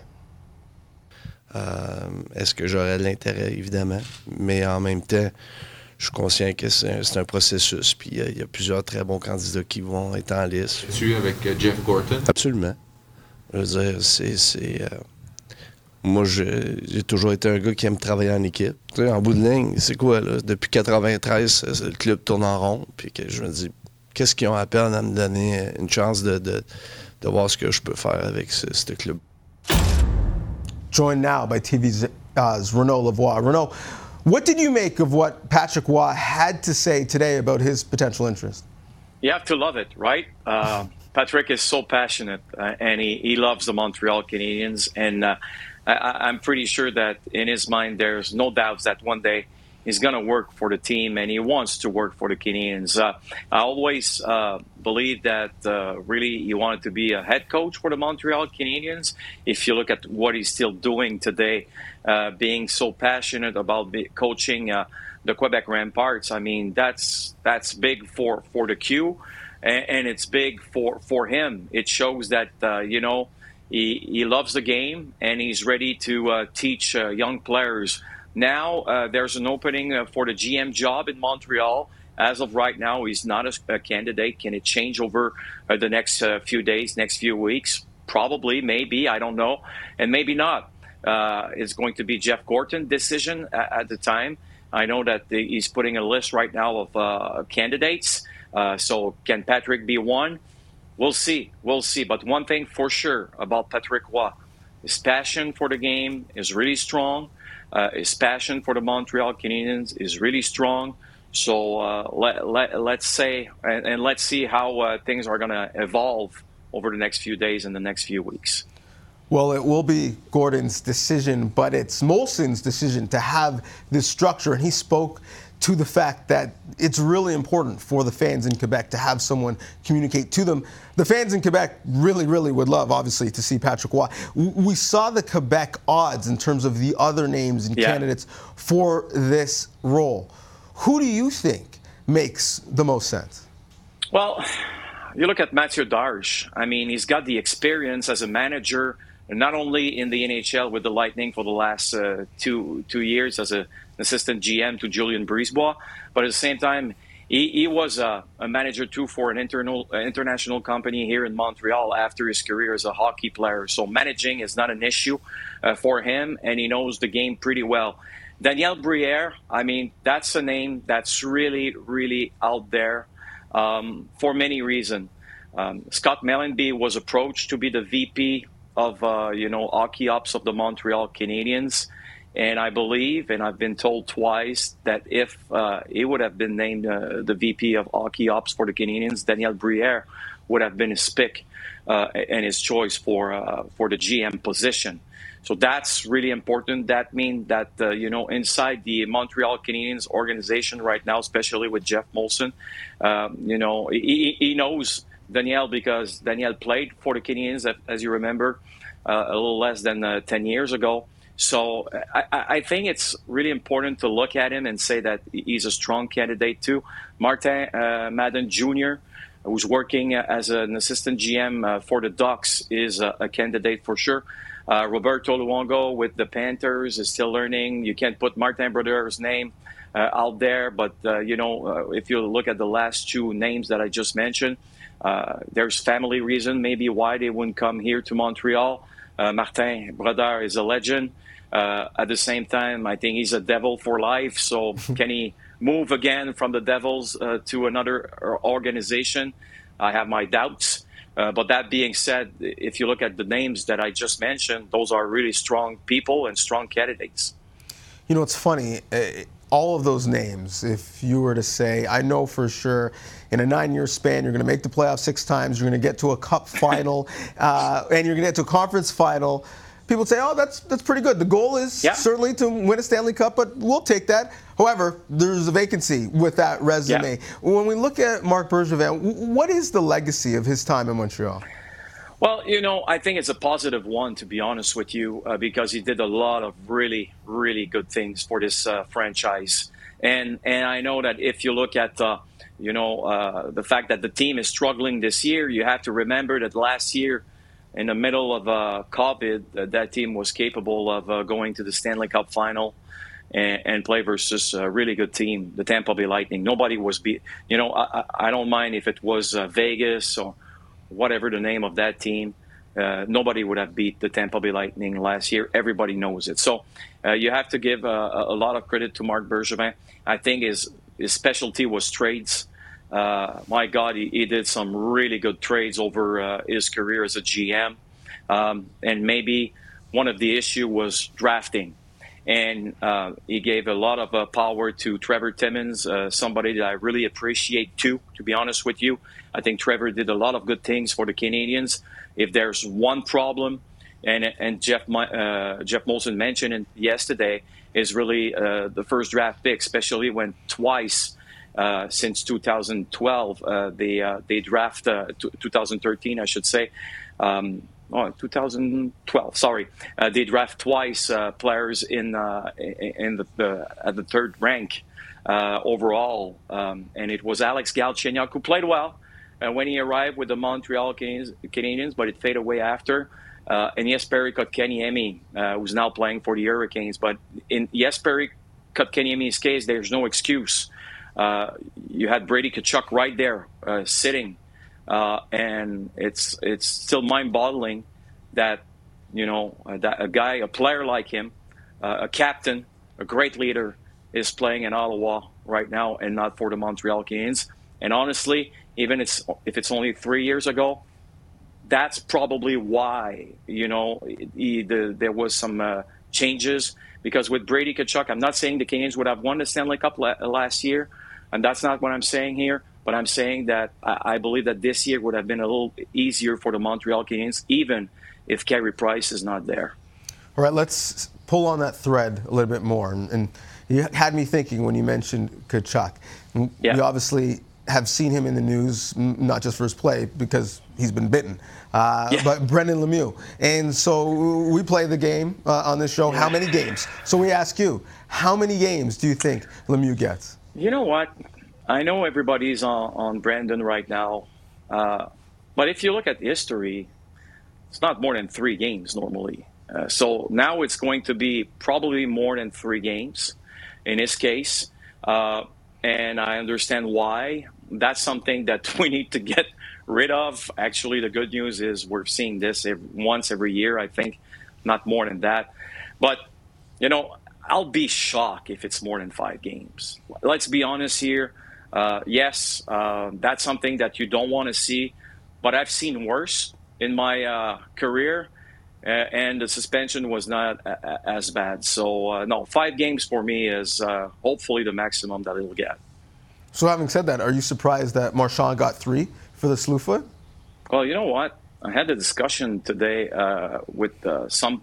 Est-ce que j'aurais l'intérêt, évidemment, mais en même temps, je suis conscient que c'est un processus, puis il y a plusieurs très bons candidats qui vont être en liste. Es-tu avec Jeff Gorton? Absolument. Je veux dire, moi, j'ai toujours été un gars qui aime travailler en équipe. Tu sais, en bout de ligne, c'est quoi, là? Depuis 93, le club tourne en rond, puis que je me dis, qu'est-ce qu'ils ont à peine à me donner une chance de voir ce que je peux faire avec ce club. Joined now by TV's Renaud Lavoie. Renaud, what did you make of what Patrick Roy had to say today about his potential interest? You have to love it, right? Patrick is so passionate, and he loves the Montreal Canadiens, and I'm pretty sure that in his mind there's no doubts that one day he's going to work for the team, and he wants to work for the Canadiens. I always believe that really he wanted to be a head coach for the Montreal Canadiens. If you look at what he's still doing today, being so passionate about coaching the Quebec Ramparts, I mean, that's big for the Q, and it's big for him. It shows that, he loves the game, and he's ready to teach young players. Now there's an opening for the GM job in Montreal. As of right now, he's not a candidate. Can it change over the next few days, next few weeks? Probably, maybe, I don't know. And maybe not. It's going to be Jeff Gorton's decision at the time. I know that he's putting a list right now of candidates. So can Patrick be one? We'll see. We'll see. But one thing for sure about Patrick Roy, his passion for the game is really strong. His passion for the Montreal Canadiens is really strong. So let's say and let's see how things are going to evolve over the next few days and the next few weeks. Well, it will be Gordon's decision, but it's Molson's decision to have this structure. And he spoke to the fact that it's really important for the fans in Quebec to have someone communicate to them. The fans in Quebec really, really would love, obviously, to see Patrick Roy. We saw the Quebec odds in terms of the other names and candidates for this role. Who do you think makes the most sense? Well, you look at Mathieu Darche. I mean, he's got the experience as a manager, not only in the NHL with the Lightning for the last 2 years as an assistant GM to Julien Brisebois, but at the same time, he was a manager too for an international company here in Montreal after his career as a hockey player. So managing is not an issue for him, and he knows the game pretty well. Daniel Briere, I mean, that's a name that's really, really out there for many reasons. Scott Mellanby was approached to be the VP of, hockey ops of the Montreal Canadiens. And I believe, and I've been told twice, that if he would have been named the VP of hockey ops for the Canadiens, Daniel Briere would have been his pick and his choice for the GM position. So that's really important. That means that, inside the Montreal Canadiens organization right now, especially with Jeff Molson, he knows Daniel because Daniel played for the Canadiens, as you remember, a little less than 10 years ago. So I think it's really important to look at him and say that he's a strong candidate too. Martin Madden Jr., who's working as an assistant GM for the Ducks, is a candidate for sure. Roberto Luongo with the Panthers is still learning. You can't put Martin Brodeur's name out there, but if you look at the last two names that I just mentioned, there's family reason maybe why they wouldn't come here to Montreal. Martin Brodeur is a legend. At the same time, I think he's a Devil for life. So can he move again from the Devils to another organization? I have my doubts. But that being said, if you look at the names that I just mentioned, those are really strong people and strong candidates. You know, it's funny. All of those names, if you were to say, I know for sure in a 9-year span, you're going to make the playoffs 6 times, you're going to get to a cup final, and you're going to get to a conference final, people say, oh, that's pretty good. The goal is certainly to win a Stanley Cup, but we'll take that. However, there's a vacancy with that resume. Yeah. When we look at Marc Bergevin, what is the legacy of his time in Montreal? Well, I think it's a positive one, to be honest with you, because he did a lot of really, really good things for this franchise. And I know that if you look at, the fact that the team is struggling this year, you have to remember that last year, in the middle of COVID, that team was capable of going to the Stanley Cup final and play versus a really good team, the Tampa Bay Lightning. Nobody was beat. I don't mind if it was Vegas or whatever the name of that team. Nobody would have beat the Tampa Bay Lightning last year. Everybody knows it. So you have to give a lot of credit to Marc Bergevin. I think his specialty was trades. My God, he did some really good trades over his career as a GM. And maybe one of the issue was drafting. And he gave a lot of power to Trevor Timmins, somebody that I really appreciate too, to be honest with you. I think Trevor did a lot of good things for the Canadians. If there's one problem, and Jeff Molson mentioned it yesterday, is really the first draft pick, especially when twice since 2012 they draft 2013, I should say. 2012. Sorry, they draft twice players in the at the third rank overall, and it was Alex Galchenyuk who played well when he arrived with the Montreal Canadiens, but it faded away after. And Jesperi Kotkaniemi, who's now playing for the Hurricanes, but in Jesperi Kotkaniemi's case, there's no excuse. You had Brady Tkachuk right there sitting. And it's still mind-boggling that that a player like him, a captain, a great leader, is playing in Ottawa right now and not for the Montreal Canadiens. And honestly, even if it's only 3 years ago, that's probably why there was some changes. Because with Brady Tkachuk, I'm not saying the Canadiens would have won the Stanley Cup last year, and that's not what I'm saying here. But I'm saying that I believe that this year would have been a little easier for the Montreal Canadiens, even if Carey Price is not there. All right, let's pull on that thread a little bit more. And you had me thinking when you mentioned Tkachuk. Yeah. We obviously have seen him in the news, not just for his play, because he's been bitten, but Brendan Lemieux. And so we play the game on this show. How many games? So we ask you, how many games do you think Lemieux gets? You know what? I know everybody's on Brandon right now, but if you look at history, it's not more than 3 games normally. So now it's going to be probably more than 3 games in his case, and I understand why. That's something that we need to get rid of. Actually, the good news is we're seeing this once every year, I think, not more than that. But, I'll be shocked if it's more than 5 games. Let's be honest here. Yes, that's something that you don't want to see, but I've seen worse in my career, and the suspension was not as bad. So, no, 5 games for me is hopefully the maximum that it'll get. So having said that, are you surprised that Marchand got 3 for the slew foot? Well, you know what? I had a discussion today with some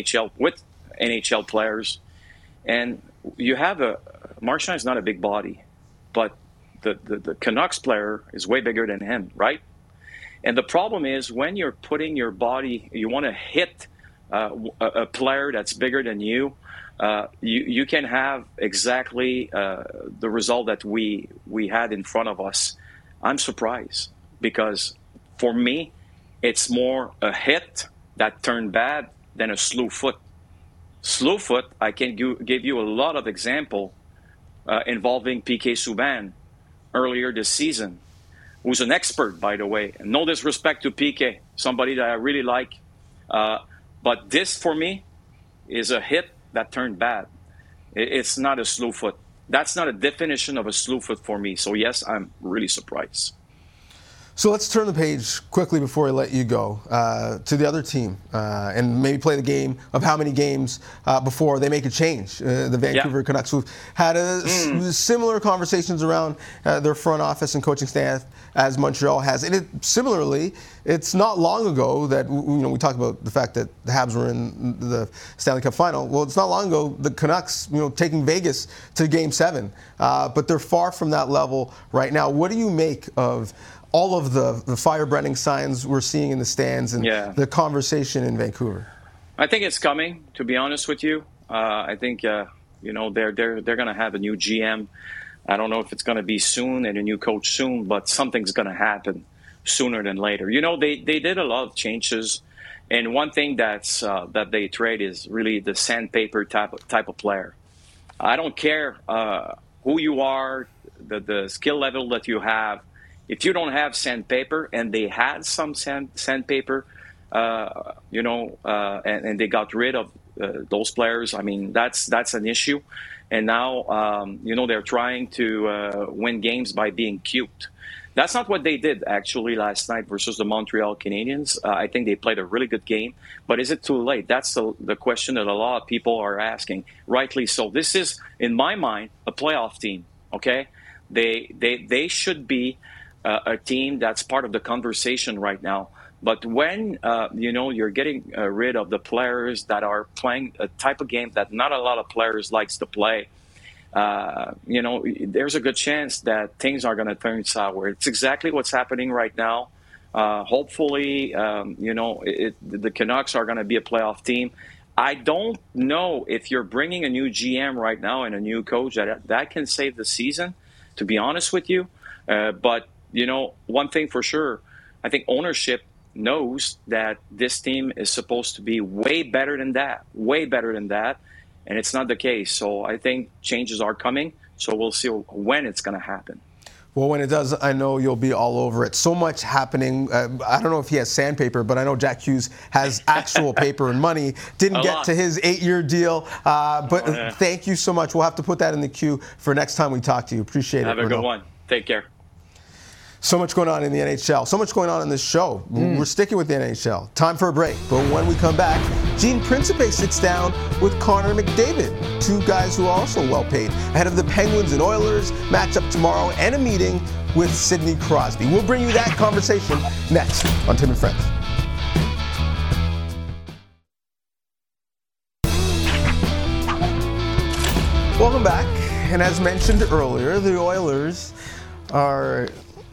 NHL players, and you have Marchand is not a big body, but the Canucks player is way bigger than him, right? And the problem is when you're putting your body, you want to hit a player that's bigger than you. You can have exactly the result that we had in front of us. I'm surprised because for me, it's more a hit that turned bad than a slew foot. Slew foot, I can give you a lot of example involving P.K. Subban earlier this season, who's an expert, by the way. And no disrespect to P.K., somebody that I really like. But this, for me, is a hit that turned bad. It's not a slew foot. That's not a definition of a slew foot for me. So, yes, I'm really surprised. So let's turn the page quickly before I let you go to the other team and maybe play the game of how many games before they make a change. The Vancouver Canucks, who've had similar conversations around their front office and coaching staff as Montreal has. And similarly, it's not long ago that we talked about the fact that the Habs were in the Stanley Cup final. Well, it's not long ago the Canucks taking Vegas to Game 7, but they're far from that level right now. What do you make of all of the firebranding signs we're seeing in the stands and the conversation in Vancouver? I think it's coming, to be honest with you. I think they're going to have a new GM. I don't know if it's going to be soon and a new coach soon, but something's going to happen sooner than later. They did a lot of changes, and one thing that they trade is really the sandpaper type of player. I don't care who you are, the skill level that you have. If you don't have sandpaper, and they had some sandpaper, and they got rid of those players, I mean, that's an issue. And now, they're trying to win games by being cute. That's not what they did, actually, last night versus the Montreal Canadiens. I think they played a really good game. But is it too late? That's the question that a lot of people are asking, rightly so. This is, in my mind, a playoff team, okay? They should be a team that's part of the conversation right now. But when, you're getting rid of the players that are playing a type of game that not a lot of players likes to play, there's a good chance that things are going to turn sour. It's exactly what's happening right now. Hopefully, the Canucks are going to be a playoff team. I don't know if you're bringing a new GM right now and a new coach that can save the season, to be honest with you. But one thing for sure, I think ownership knows that this team is supposed to be way better than that, and it's not the case. So I think changes are coming, so we'll see when it's going to happen. Well, when it does, I know you'll be all over it. So much happening. I don't know if he has sandpaper, but I know Jack Hughes has actual paper and money. Didn't get to his 8-year deal, but thank you so much. We'll have to put that in the queue for next time we talk to you. Appreciate it. Have a good one. Take care. So much going on in the NHL. So much going on in this show. We're sticking with the NHL. Time for a break. But when we come back, Gene Principe sits down with Connor McDavid, two guys who are also well paid, ahead of the Penguins and Oilers matchup tomorrow and a meeting with Sidney Crosby. We'll bring you that conversation next on Tim and Friends. Welcome back. And as mentioned earlier, the Oilers are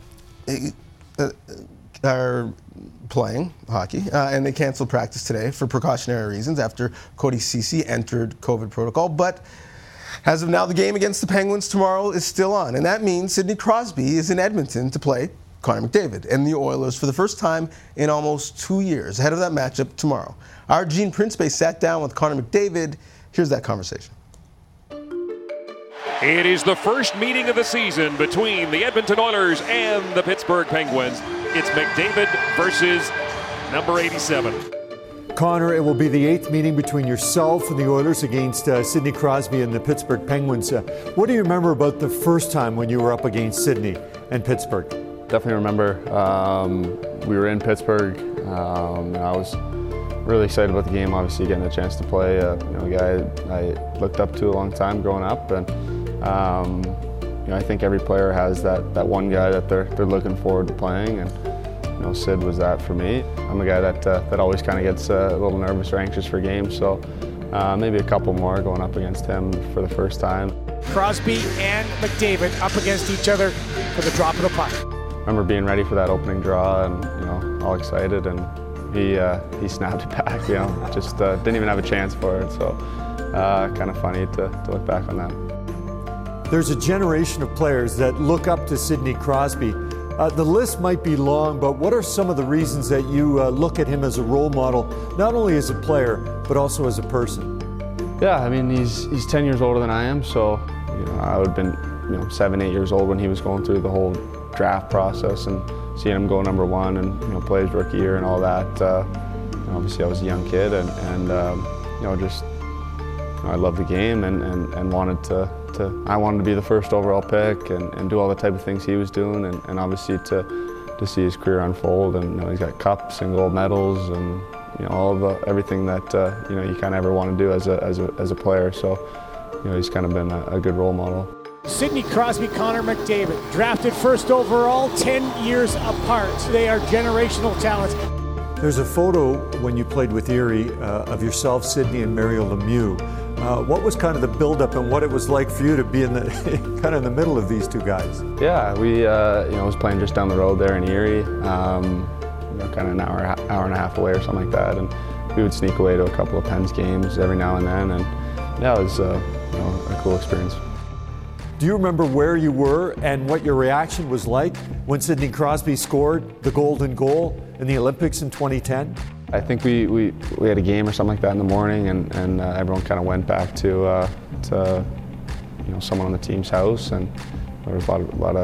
playing hockey, and they canceled practice today for precautionary reasons after Cody Ceci entered COVID protocol. But as of now, the game against the Penguins tomorrow is still on, and that means Sidney Crosby is in Edmonton to play Connor McDavid and the Oilers for the first time in almost 2 years, ahead of that matchup tomorrow. Our Gene Principe sat down with Connor McDavid. Here's that conversation. It is the first meeting of the season between the Edmonton Oilers and the Pittsburgh Penguins. It's McDavid versus number 87. Connor, it will be the 8th meeting between yourself and the Oilers against Sidney Crosby and the Pittsburgh Penguins. What do you remember about the first time when you were up against Sidney and Pittsburgh? Definitely remember. We were in Pittsburgh. I was really excited about the game, obviously getting a chance to play. A guy I looked up to a long time growing up. And I think every player has that one guy that they're looking forward to playing, and Sid was that for me. I'm a guy that always kind of gets a little nervous or anxious for games, so maybe a couple more going up against him for the first time. Crosby and McDavid up against each other for the drop of the puck. I remember being ready for that opening draw and all excited, and he snapped it back. Just didn't even have a chance for it, so kind of funny to look back on that. There's a generation of players that look up to Sidney Crosby. The list might be long, but what are some of the reasons that you look at him as a role model, not only as a player, but also as a person? Yeah, I mean, he's 10 years older than I am, so I would have been 7, 8 years old when he was going through the whole draft process and seeing him go number 1 and play his rookie year and all that. Obviously, I was a young kid and I loved the game and wanted to I wanted to be the first overall pick and do all the type of things he was doing and obviously to to see his career unfold, and he's got cups and gold medals and everything that you kind of ever want to do as a player. So he's kind of been a good role model. Sidney Crosby, Connor McDavid, drafted first overall, 10 years apart. They are generational talents. There's a photo when you played with Erie of yourself, Sidney, and Mario Lemieux. What was kind of the build-up and what it was like for you to be in the kind of in the middle of these two guys? Yeah, we was playing just down the road there in Erie, kind of an hour and a half away or something like that, and we would sneak away to a couple of Pens games every now and then, and yeah, it was a cool experience. Do you remember where you were and what your reaction was like when Sidney Crosby scored the golden goal in the Olympics in 2010? I think we had a game or something like that in the morning, and everyone kind of went back to someone on the team's house, and there was a lot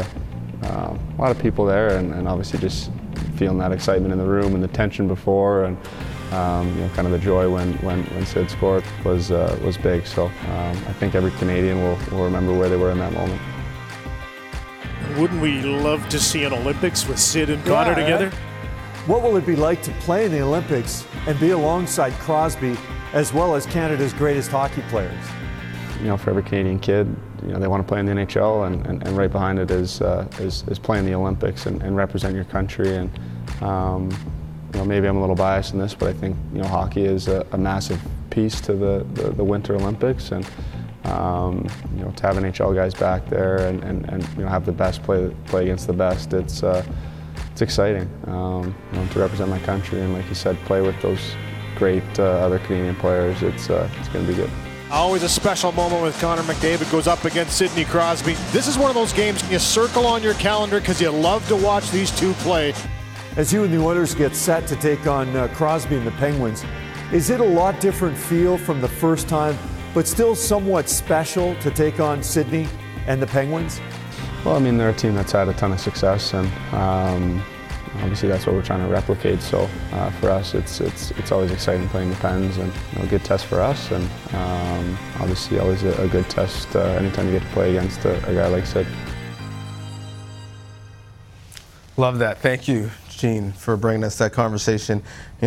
of people there, and obviously just feeling that excitement in the room and the tension before, and kind of the joy when Sid scored was big. So I think every Canadian will remember where they were in that moment. Wouldn't we love to see an Olympics with Sid and Connor together? What will it be like to play in the Olympics and be alongside Crosby as well as Canada's greatest hockey players? For every Canadian kid, they want to play in the NHL, and right behind it is playing the Olympics and represent your country. And maybe I'm a little biased in this, but I think hockey is a massive piece to the Winter Olympics, and to have NHL guys back there and have the best play against the best, it's exciting. To represent my country and, like you said, play with those great other Canadian players. It's going to be good. Always a special moment with Connor McDavid goes up against Sidney Crosby. This is one of those games you circle on your calendar because you love to watch these two play. As you and the Oilers get set to take on Crosby and the Penguins, is it a lot different feel from the first time, but still somewhat special to take on Sidney and the Penguins? Well, they're a team that's had a ton of success, and obviously that's what we're trying to replicate. So for us, it's always exciting playing the Pens, and a good test for us, and obviously always a good test anytime you get to play against a guy like Sid. Love that. Thank you, Gene, for bringing us that conversation.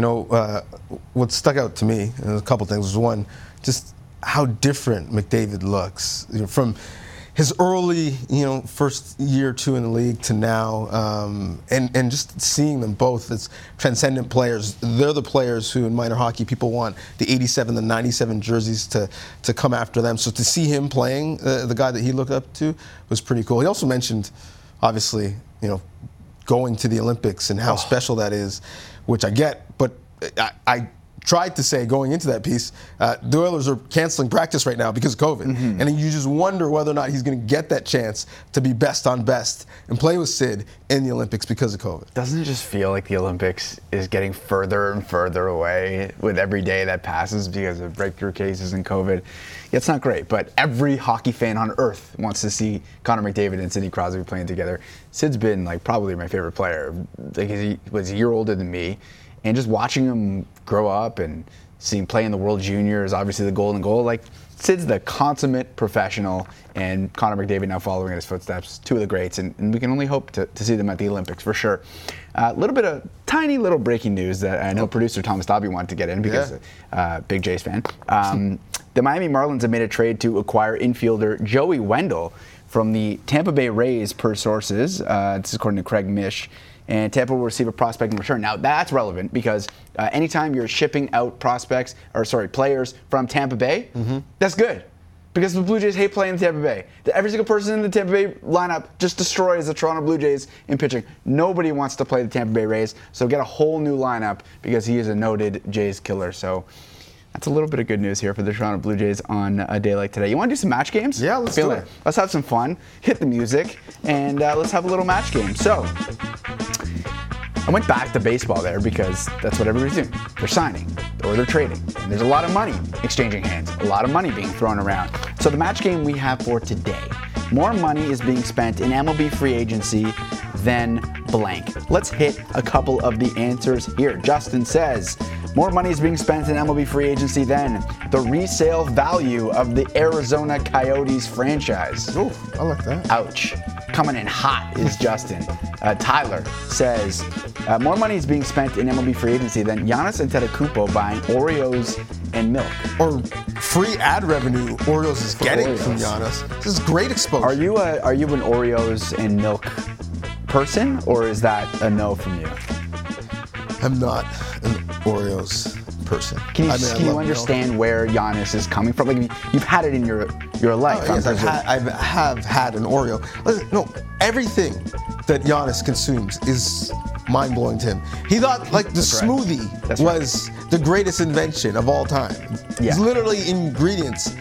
What stuck out to me, and there's a couple things, was one, just how different McDavid looks from his early, first year or two in the league to now, and just seeing them both as transcendent players. They're the players who in minor hockey people want the 87, the 97 jerseys to come after them. So to see him playing, the guy that he looked up to, was pretty cool. He also mentioned, obviously, going to the Olympics and how special that is, which I get, but I tried to say going into that piece, the Oilers are canceling practice right now because of COVID. Mm-hmm. And you just wonder whether or not he's going to get that chance to be best on best and play with Sid in the Olympics because of COVID. Doesn't it just feel like the Olympics is getting further and further away with every day that passes because of breakthrough cases and COVID? Yeah, it's not great, but every hockey fan on earth wants to see Connor McDavid and Sidney Crosby playing together. Sid's been probably my favorite player. He was a year older than me. And just watching him grow up and seeing him play in the World Juniors, obviously the golden goal, Sid's the consummate professional, and Connor McDavid now following in his footsteps, two of the greats, and we can only hope to see them at the Olympics for sure. A little bit of tiny little breaking news that I know producer Thomas Dobby wanted to get in because big Jays fan. The Miami Marlins have made a trade to acquire infielder Joey Wendell from the Tampa Bay Rays per sources. This is according to Craig Mish. And Tampa will receive a prospect in return. Now, that's relevant because anytime you're shipping out players from Tampa Bay, that's good. Because the Blue Jays hate playing in Tampa Bay. Every single person in the Tampa Bay lineup just destroys the Toronto Blue Jays in pitching. Nobody wants to play the Tampa Bay Rays, so get a whole new lineup because he is a noted Jays killer. So that's a little bit of good news here for the Toronto Blue Jays on a day like today. You want to do some match games? Yeah, let's do it. Let's have some fun. Hit the music, and let's have a little match game. So I went back to baseball there because that's what everybody's doing. They're signing or they're trading. And there's a lot of money exchanging hands, a lot of money being thrown around. So the match game we have for today, more money is being spent in MLB free agency than blank. Let's hit a couple of the answers here. Justin says, More money is being spent in MLB free agency than the resale value of the Arizona Coyotes franchise. Ooh, I like that. Ouch. Coming in hot is Justin. Tyler says, more money is being spent in MLB free agency than Giannis Antetokounmpo buying Oreos and milk. Or free ad revenue Oreos is getting from Giannis. This is great exposure. Are you an Oreos and milk person, or is that a no from you? I'm not an Oreos person. Can you understand where Giannis is coming from? Like, you've had it in your life. Yes, I have had an Oreo. Listen, no, everything that Giannis consumes is mind-blowing to him. He thought like the smoothie was the greatest invention of all time. Yeah. It's literally ingredients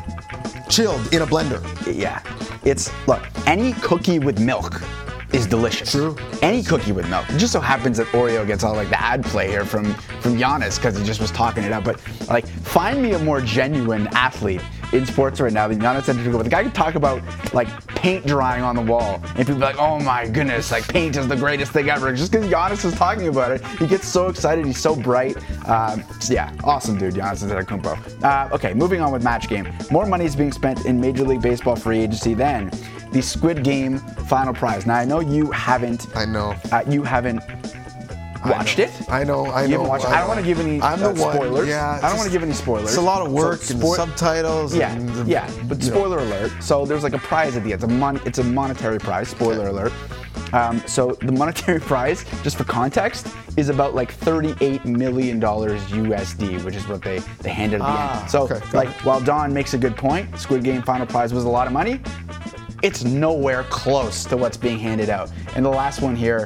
chilled in a blender. Yeah. Look, any cookie with milk is delicious. True. Any cookie with milk. It just so happens that Oreo gets all like the ad play here from Giannis because he just was talking it up. But like, find me a more genuine athlete in sports right now than Giannis Antetokounmpo. The guy could talk about like paint drying on the wall, and people be like, "Oh my goodness, like paint is the greatest thing ever." Just because Giannis is talking about it, he gets so excited. He's so bright. Yeah, awesome dude, Giannis Antetokounmpo. Okay, moving on with match game. More money is being spent in Major League Baseball free agency than the Squid Game final prize. Now I know you haven't. I know. You haven't watched it. I know. You haven't watched it. I don't want to give any spoilers. Yeah, I don't want to give any spoilers. It's a lot of work and subtitles. Yeah, but spoiler alert. So there's like a prize at the end. It's a monetary prize. Spoiler alert. So the monetary prize, just for context, is about like $38 million USD, which is what they handed at the end. So while Don makes a good point, Squid Game final prize was a lot of money. It's nowhere close to what's being handed out. And the last one here,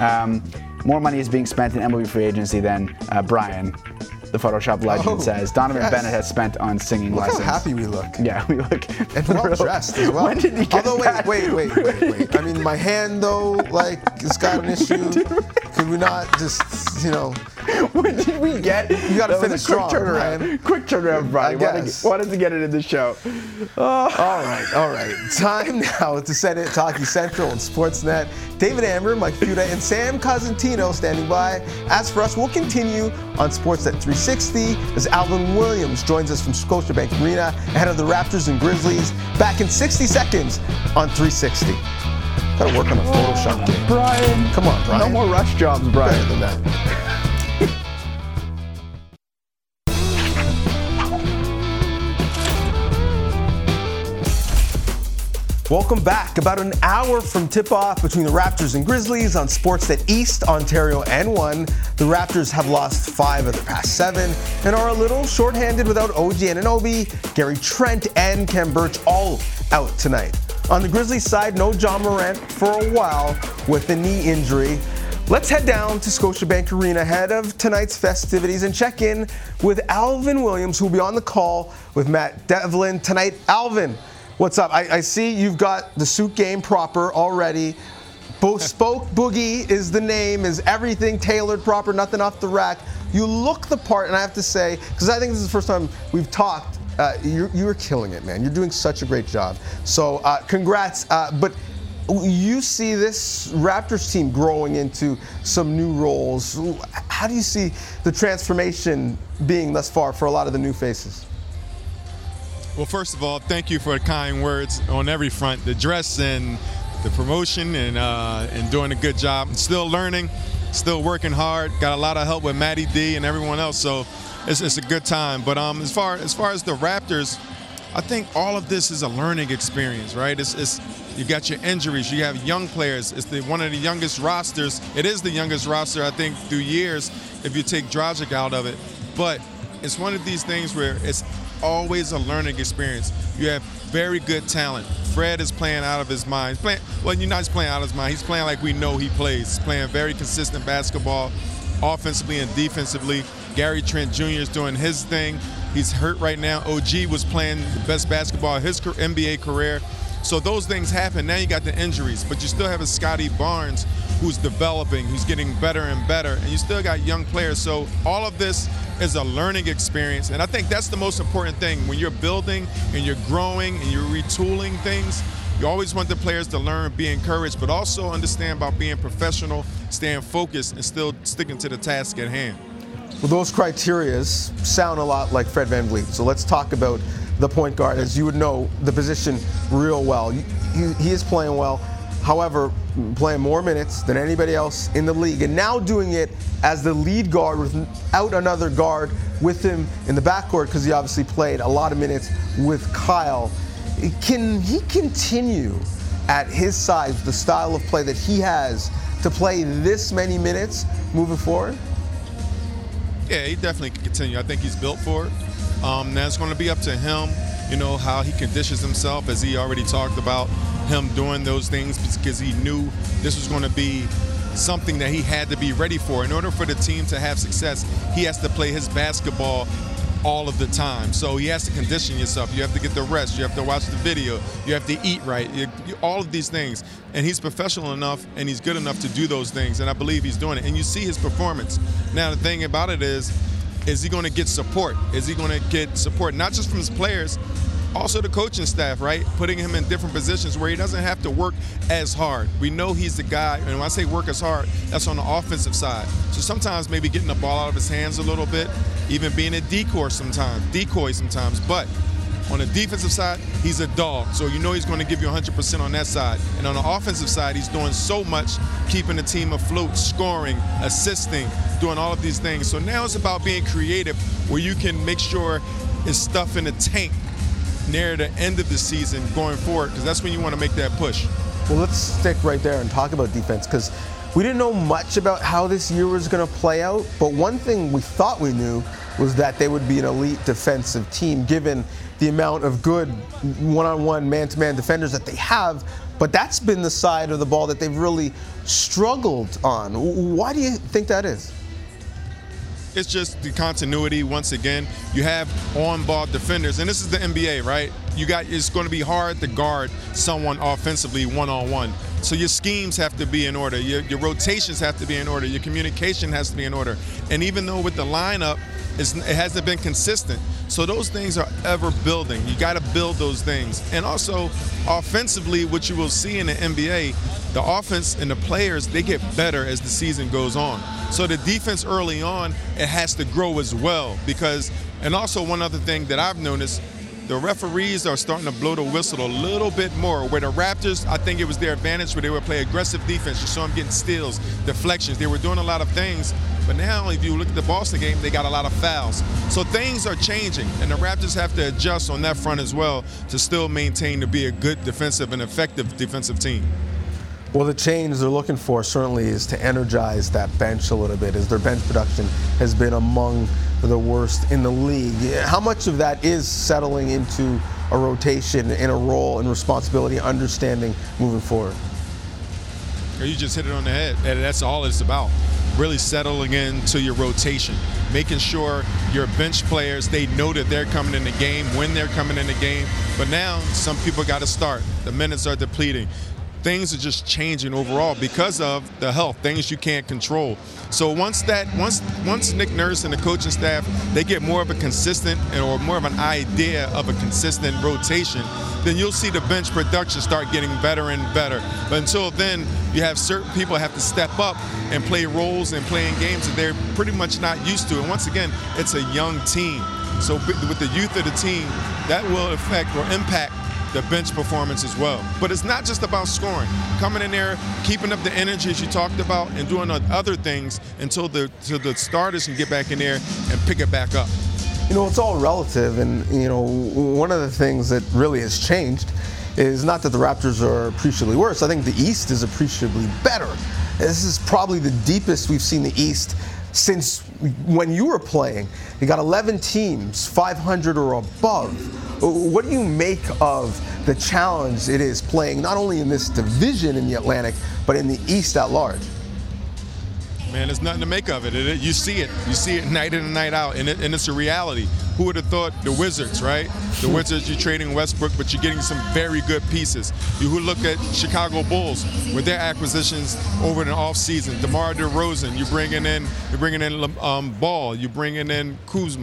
more money is being spent in MLB free agency than Brian, the Photoshop legend, says. Donovan Bennett has spent on singing lessons. Look how happy we look. Yeah, we look. And well dressed as well. When did he get that? Wait. I mean, my hand, though, like, it's got an issue. Could we not just, When did we get? You got to finish strong, Brian. Quick turnaround, Brian. Wanted to get it in the show. All right. Time now to send it to Hockey Central and Sportsnet. David Amber, Mike Fuda, and Sam Cosentino standing by. As for us, we'll continue on Sportsnet 360 as Alvin Williams joins us from Scotiabank Arena ahead of the Raptors and Grizzlies. Back in 60 seconds on 360. Gotta work on the Photoshop game. Brian. Come on, Brian. No more rush jobs, Brian. Better than that. Welcome back. About an hour from tip-off between the Raptors and Grizzlies on Sportsnet East, Ontario, and 1. The Raptors have lost 5 of their past 7 and are a little shorthanded without OG Anunoby, Gary Trent, and Khem Birch all out tonight. On the Grizzlies side, no John Morant for a while with a knee injury. Let's head down to Scotiabank Arena ahead of tonight's festivities and check in with Alvin Williams, who will be on the call with Matt Devlin tonight. Alvin, what's up? I see you've got the suit game proper already. Bespoke Boogie is the name, is everything tailored proper, nothing off the rack. You look the part, and I have to say, because I think this is the first time we've talked, you're killing it, man. You're doing such a great job. So congrats. But you see this Raptors team growing into some new roles. How do you see the transformation being thus far for a lot of the new faces? Well, first of all, thank you for the kind words on every front. The dress and the promotion and doing a good job. I'm still learning, still working hard. Got a lot of help with Matty D and everyone else, so it's a good time. But as far as the Raptors, I think all of this is a learning experience, right? It's you got your injuries, you have young players. It's one of the youngest rosters. It is the youngest roster, I think, through years if you take Dragic out of it. But it's one of these things where it's always a learning experience. You have very good talent. Fred is playing out of his mind. You're not just playing out of his mind. He's playing like we know he plays. He's playing very consistent basketball, offensively and defensively. Gary Trent Jr. is doing his thing. He's hurt right now. OG was playing the best basketball of his NBA career. So those things happen. Now you got the injuries, but you still have a Scotty Barnes who's developing, who's getting better and better, and you still got young players. So all of this is a learning experience, and I think that's the most important thing. When you're building and you're growing and you're retooling things, you always want the players to learn, be encouraged, but also understand about being professional, staying focused, and still sticking to the task at hand. Well, those criteria sound a lot like Fred VanVleet. So let's talk about the point guard. As you would know, the position real well. He is playing well. However, playing more minutes than anybody else in the league, and now doing it as the lead guard without another guard with him in the backcourt, because he obviously played a lot of minutes with Kyle. Can he continue at his size, the style of play that he has, to play this many minutes moving forward? Yeah, he definitely can continue. I think he's built for it. Now it's going to be up to him, how he conditions himself, as he already talked about him doing those things, because he knew this was going to be something that he had to be ready for. In order for the team to have success, he has to play his basketball all of the time. So he has to condition yourself. You have to get the rest. You have to watch the video. You have to eat right. All of these things. And he's professional enough and he's good enough to do those things. And I believe he's doing it. And you see his performance. Now, the thing about it is he going to get support? Is he going to get support not just from his players, also the coaching staff, right? Putting him in different positions where he doesn't have to work as hard. We know he's the guy, and when I say work as hard, that's on the offensive side. So sometimes maybe getting the ball out of his hands a little bit, even being a decoy sometimes. But on the defensive side, he's a dog. So he's going to give you 100% on that side. And on the offensive side, he's doing so much, keeping the team afloat, scoring, assisting, doing all of these things. So now it's about being creative where you can make sure it's stuff in the tank near the end of the season going forward, because that's when you want to make that push. Well, let's stick right there and talk about defense, because we didn't know much about how this year was going to play out, but one thing we thought we knew was that they would be an elite defensive team, given the amount of good one-on-one, man-to-man defenders that they have. But that's been the side of the ball that they've really struggled on. Why do you think that is? It's just the continuity. Once again, you have on-ball defenders, and this is the NBA, right? It's going to be hard to guard someone offensively one-on-one. So your schemes have to be in order. Your rotations have to be in order. Your communication has to be in order. And even though with the lineup, it hasn't been consistent. So those things are ever building. You got to build those things. And also, offensively, what you will see in the NBA, the offense and the players, they get better as the season goes on. So the defense early on, it has to grow as well. And also one other thing that I've noticed, the referees are starting to blow the whistle a little bit more. Where the Raptors, I think it was their advantage where they would play aggressive defense. You saw them getting steals, deflections. They were doing a lot of things. But now, if you look at the Boston game, they got a lot of fouls. So things are changing, and the Raptors have to adjust on that front as well to still maintain to be a good defensive and effective defensive team. Well, the change they're looking for certainly is to energize that bench a little bit, as their bench production has been among the worst in the league. How much of that is settling into a rotation in a role and responsibility, understanding moving forward? You just hit it on the head. That's all it's about. Really settling into your rotation, making sure your bench players, they know that they're coming in the game, when they're coming in the game. But now some people got to start. The minutes are depleting. Things are just changing overall because of the health, things you can't control. So once Nick Nurse and the coaching staff, they get more of a consistent or more of an idea of a consistent rotation, then you'll see the bench production start getting better and better. But until then, you have certain people have to step up and play roles and play in games that they're pretty much not used to. And once again, it's a young team. So with the youth of the team, that will affect or impact the bench performance as well. But it's not just about scoring. Coming in there, keeping up the energy as you talked about, and doing other things until the starters can get back in there and pick it back up. It's all relative, and one of the things that really has changed is not that the Raptors are appreciably worse. I think the East is appreciably better. This is probably the deepest we've seen the East since when you were playing. You got 11 teams, 500 or above. What do you make of the challenge it is playing not only in this division in the Atlantic, but in the East at large? Man, there's nothing to make of it. You see it. You see it night in and night out, and it's a reality. Who would have thought the Wizards, right? The Wizards, you're trading Westbrook, but you're getting some very good pieces. You would look at Chicago Bulls with their acquisitions over the offseason. DeMar DeRozan, you're bringing in Ball, you're bringing in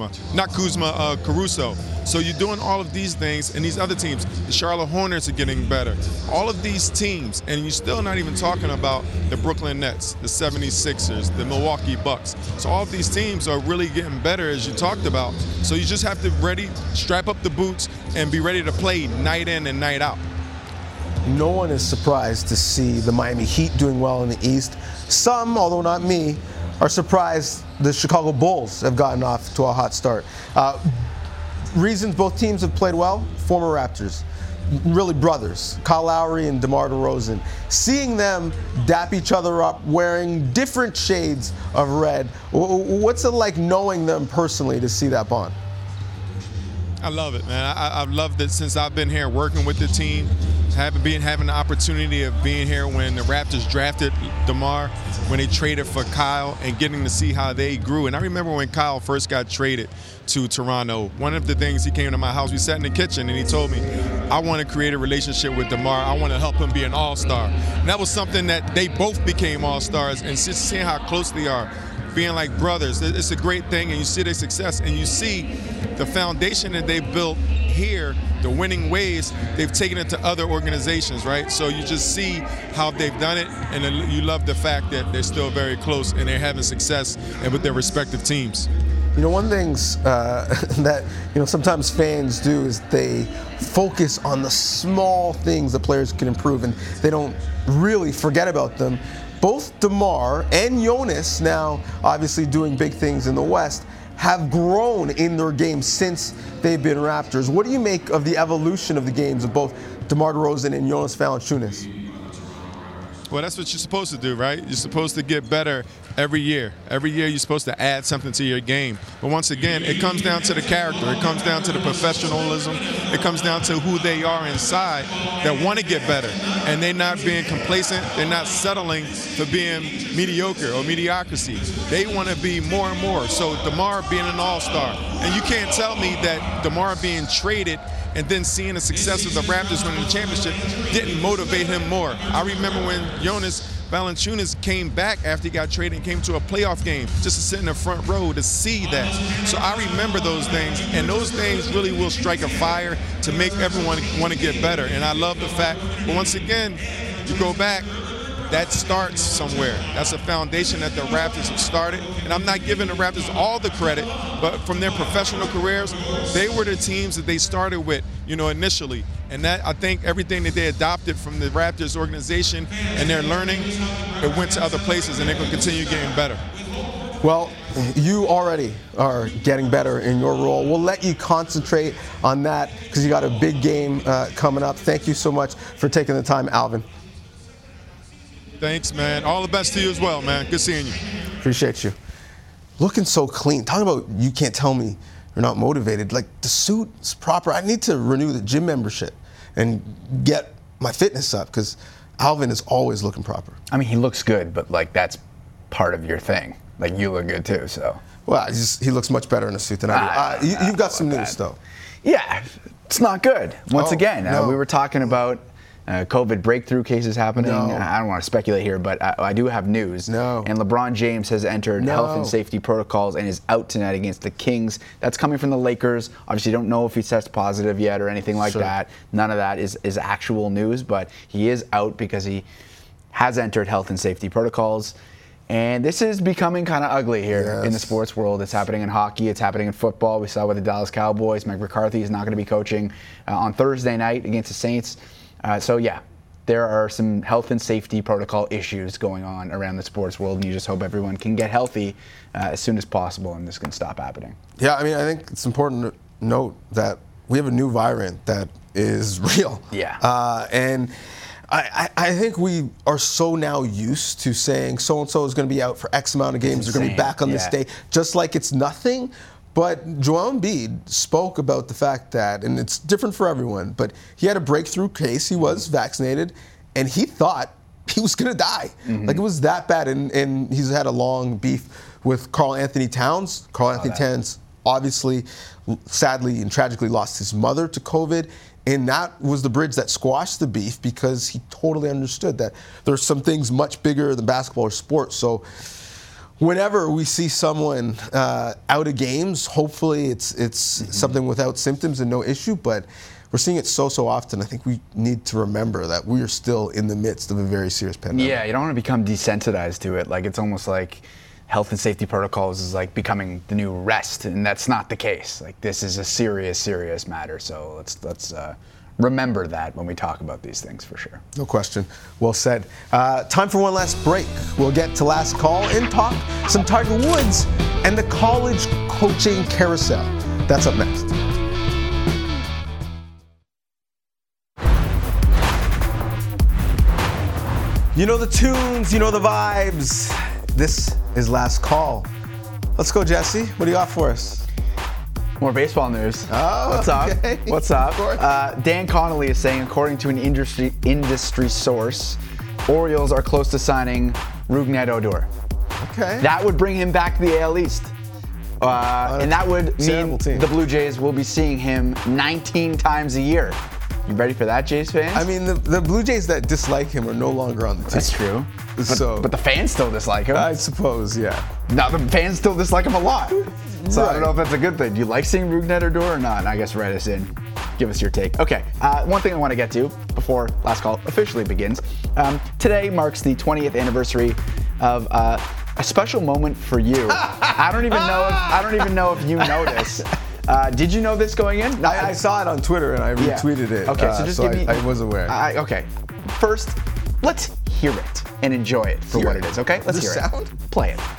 Caruso. So you're doing all of these things, and these other teams, the Charlotte Hornets are getting better. All of these teams, and you're still not even talking about the Brooklyn Nets, the 76ers, the Milwaukee Bucks. So all of these teams are really getting better, as you talked about. So you just have to strap up the boots and be ready to play night in and night out. No one is surprised to see the Miami Heat doing well in the East. Some, although not me, are surprised the Chicago Bulls have gotten off to a hot start. Reasons both teams have played well, former Raptors, really brothers, Kyle Lowry and DeMar DeRozan. Seeing them dap each other up wearing different shades of red, what's it like knowing them personally to see that bond? I love it, man. I've loved it since I've been here working with the team. Having the opportunity of being here when the Raptors drafted DeMar, when they traded for Kyle, and getting to see how they grew. And I remember when Kyle first got traded to Toronto, one of the things, he came to my house, we sat in the kitchen, and he told me, I want to create a relationship with DeMar. I want to help him be an all-star. And that was something that they both became all-stars, and just seeing how close they are, being like brothers, it's a great thing, and you see their success, and you see the foundation that they built here, the winning ways, they've taken it to other organizations, right? So you just see how they've done it, and you love the fact that they're still very close and they're having success and with their respective teams. You know, one of the things that sometimes fans do is they focus on the small things the players can improve, and they don't really forget about them. Both DeMar and Jonas, now obviously doing big things in the West, have grown in their games since they've been Raptors. What do you make of the evolution of the games of both DeMar DeRozan and Jonas Valanciunas? Well, that's what you're supposed to do, right? You're supposed to get better every year. Every year you're supposed to add something to your game. But once again, it comes down to the character. It comes down to the professionalism. It comes down to who they are inside that want to get better. And they're not being complacent. They're not settling for being mediocre or mediocrity. They want to be more and more. So DeMar being an all-star. And you can't tell me that DeMar being traded and then seeing the success of the Raptors winning the championship didn't motivate him more. I remember when Jonas Valanciunas came back after he got traded and came to a playoff game just to sit in the front row to see that. So I remember those things, and those things really will strike a fire to make everyone want to get better. And I love the fact, but once again, you go back, that starts somewhere. That's a foundation that the Raptors have started. And I'm not giving the Raptors all the credit, but from their professional careers, they were the teams that they started with, initially. And that, I think everything that they adopted from the Raptors organization and their learning, it went to other places, and they're going to continue getting better. Well, you already are getting better in your role. We'll let you concentrate on that because you got a big game coming up. Thank you so much for taking the time, Alvin. Thanks, man. All the best to you as well, man. Good seeing you. Appreciate you. Looking so clean. Talking about you can't tell me you're not motivated. Like, the suit's proper. I need to renew the gym membership and get my fitness up because Alvin is always looking proper. I mean, he looks good, but, that's part of your thing. You look good, too, so. Well, he looks much better in a suit than I do. You've got some news, though. Yeah, it's not good. Once again, we were talking about COVID breakthrough cases happening. No. I don't want to speculate here, but I do have news. No. And LeBron James has entered health and safety protocols and is out tonight against the Kings. That's coming from the Lakers. Obviously, don't know if he tests positive yet or anything like that. None of that is actual news, but he is out because he has entered health and safety protocols. And this is becoming kind of ugly here in the sports world. It's happening in hockey. It's happening in football. We saw with the Dallas Cowboys. Mike McCarthy is not going to be coaching on Thursday night against the Saints. There are some health and safety protocol issues going on around the sports world, and you just hope everyone can get healthy as soon as possible, and this can stop happening. Yeah, I mean, I think it's important to note that we have a new variant that is real. Yeah. And I think we are so now used to saying so-and-so is going to be out for X amount of games, they're going to be back on this day, just like it's nothing. But Joel Embiid spoke about the fact that, and it's different for everyone, but he had a breakthrough case. He was vaccinated, and he thought he was going to die. Mm-hmm. It was that bad, and he's had a long beef with Karl Anthony Towns. Karl Anthony Towns obviously, sadly and tragically lost his mother to COVID. And that was the bridge that squashed the beef because he totally understood that there's some things much bigger than basketball or sports. So whenever we see someone out of games, hopefully it's something without symptoms and no issue. But we're seeing it so often. I think we need to remember that we are still in the midst of a very serious pandemic. Yeah, you don't want to become desensitized to it. Like, it's almost like health and safety protocols is like becoming the new rest, and that's not the case. Like, this is a serious matter. So let's remember that when we talk about these things, for sure. No question. Well said. Time for one last break. We'll get to last call and talk some Tiger Woods and the college coaching carousel. That's up next. You know the tunes, you know the vibes. This is last call. Let's go, Jesse. What do you got for us? More baseball news. Oh, what's okay. up? What's up? Dan Connolly is saying, according to an industry source, Orioles are close to signing Rougned Odor. Okay. That would bring him back to the AL East. And that would mean the Blue Jays will be seeing him 19 times a year. You ready for that, Jays fans? I mean, the Blue Jays that dislike him are no longer on the team. That's true. But the fans still dislike him. I suppose, yeah. Now the fans still dislike him a lot. So I don't know if that's a good thing. Do you like seeing Rougned Odor or not? I guess write us in. Give us your take. Okay, one thing I want to get to before last call officially begins. Today marks the 20th anniversary of a special moment for you. I don't even know if you know this. Did you know this going in? I saw it on Twitter and I retweeted it. Okay, so just give me. I was aware. Okay, first, let's hear it and enjoy it for what it is. Okay, let's hear it. Play it.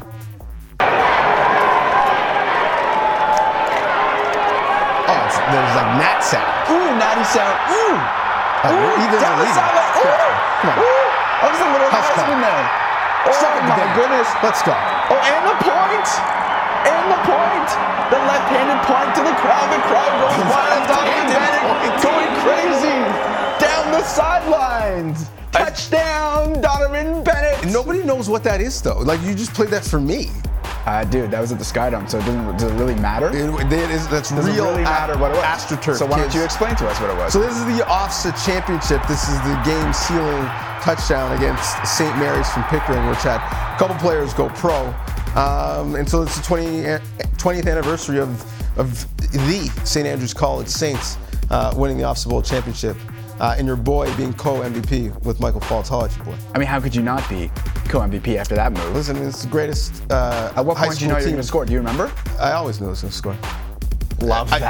There's like Nat sound. Ooh, natty sound. Ooh. Even down the sideline. Ooh. Come on. Oh, there's a little Heisman there. Oh my goodness. Let's go. Oh, and the point. And the point. The left-handed point to the crowd. The crowd goes wild. Donovan Bennett going crazy. Down the sidelines. Touchdown, Donovan Bennett. Nobody knows what that is, though. Like, you just played that for me. Dude, that was at the Skydome, so does it really matter? That's does real. It really matter what it was? AstroTurf. So why don't you explain to us what it was? So this is the OFSAA Championship. This is the game-sealing touchdown against St. Mary's from Pickering, which had a couple players go pro. And so it's the 20th anniversary of the St. Andrews College Saints winning the OFSAA Bowl Championship. And your boy being co-MVP with Michael Fultz. Holla at your boy. I mean, how could you not be co-MVP after that move? Listen, it's the greatest At what point did you know you were going to score? Do you remember? I always knew I was going to score. Love that.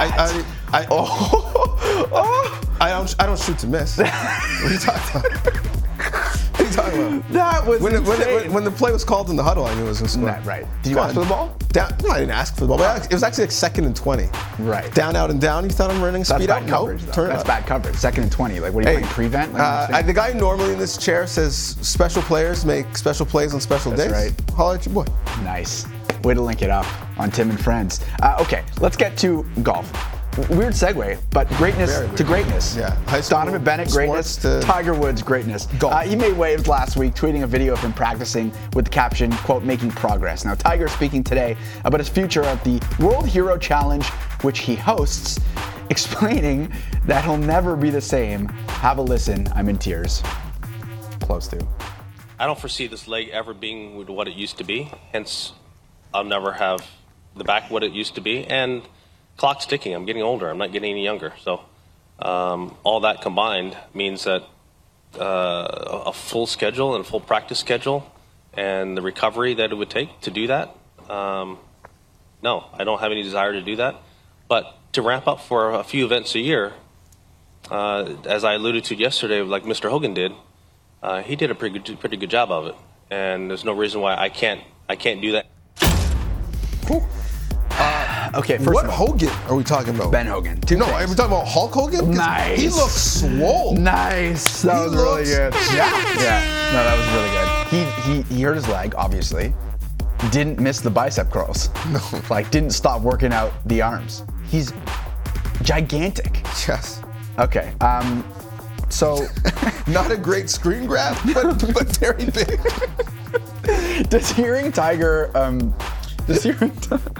I don't shoot to miss. What are you talking about? What are you talking about? That was when the play was called in the huddle, I knew it was going to score. Right. Did you ask for the ball? No, I didn't ask for the ball. But it was actually like 2nd and 20. Right. Down, out, and down. You thought I'm running speed out? That's bad coverage, though. That's bad coverage. 2nd and 20. Like, what are you playing, prevent? Like, the guy normally in this chair says special players make special plays on special days. That's right. Holla at your boy. Nice. Way to link it up on Tim and Friends. Okay, let's get to golf. Weird segue, but greatness to greatness. Yeah. High school, Donovan Bennett, greatness. Tiger Woods, greatness. He made waves last week, tweeting a video of him practicing with the caption, quote, making progress. Now, Tiger speaking today about his future at the World Hero Challenge, which he hosts, explaining that he'll never be the same. Have a listen. I'm in tears. Close to. I don't foresee this leg ever being what it used to be. Hence, I'll never have the back what it used to be. And clock's ticking. I'm getting older. I'm not getting any younger. So all that combined means that a full schedule and a full practice schedule and the recovery that it would take to do that, no, I don't have any desire to do that. But to ramp up for a few events a year, as I alluded to yesterday, like Mr. Hogan did, he did a pretty good job of it. And there's no reason why I can't do that. Cool. Okay, first what of all, Hogan are we talking about? Ben Hogan. No, are we talking about Hulk Hogan? Nice. He looks swole. Nice. That was really good. Yeah. No, that was really good. He hurt his leg, obviously. Didn't miss the bicep curls. No. Like, didn't stop working out the arms. He's gigantic. Yes. Okay. So, not a great screen grab, but very big. Does hearing Tiger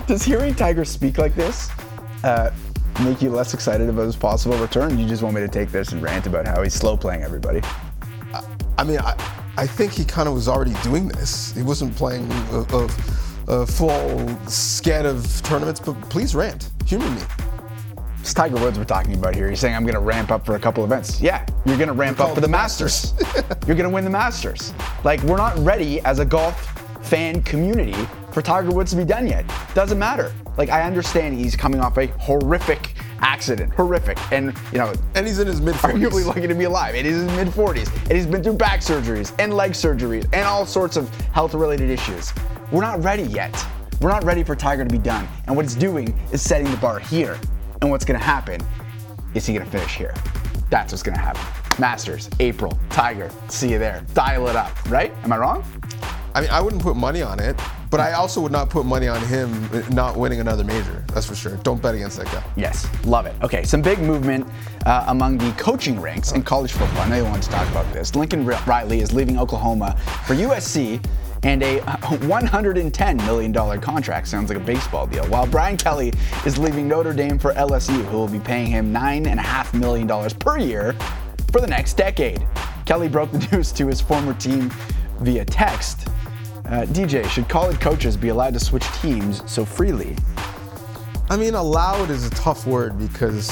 Does hearing Tiger speak like this make you less excited about his possible return? You just want me to take this and rant about how he's slow playing everybody? I mean, I think he kind of was already doing this. He wasn't playing a full sked of tournaments, but please rant. Humor me. It's Tiger Woods we're talking about here. You're saying I'm going to ramp up for a couple events. Yeah, you're going to ramp up for the Masters. You're going to win the Masters. Like, we're not ready as a golf fan community for Tiger Woods to be done yet. Doesn't matter. Like, I understand he's coming off a horrific accident. Horrific. And, and he's in his mid-40s. Arguably lucky to be alive. And he's in his mid-40s. And he's been through back surgeries and leg surgeries and all sorts of health-related issues. We're not ready yet. We're not ready for Tiger to be done. And what it's doing is setting the bar here. And what's going to happen is he going to finish here. That's what's going to happen. Masters, April, Tiger, see you there. Dial it up, right? Am I wrong? I mean, I wouldn't put money on it, but I also would not put money on him not winning another major. That's for sure. Don't bet against that guy. Yes, love it. Okay, some big movement among the coaching ranks in college football. I know you wanted to talk about this. Lincoln Riley is leaving Oklahoma for USC and a $110 million contract. Sounds like a baseball deal. While Brian Kelly is leaving Notre Dame for LSU, who will be paying him $9.5 million per year for the next decade. Kelly broke the news to his former team via text. DJ, should college coaches be allowed to switch teams so freely? I mean, allowed is a tough word because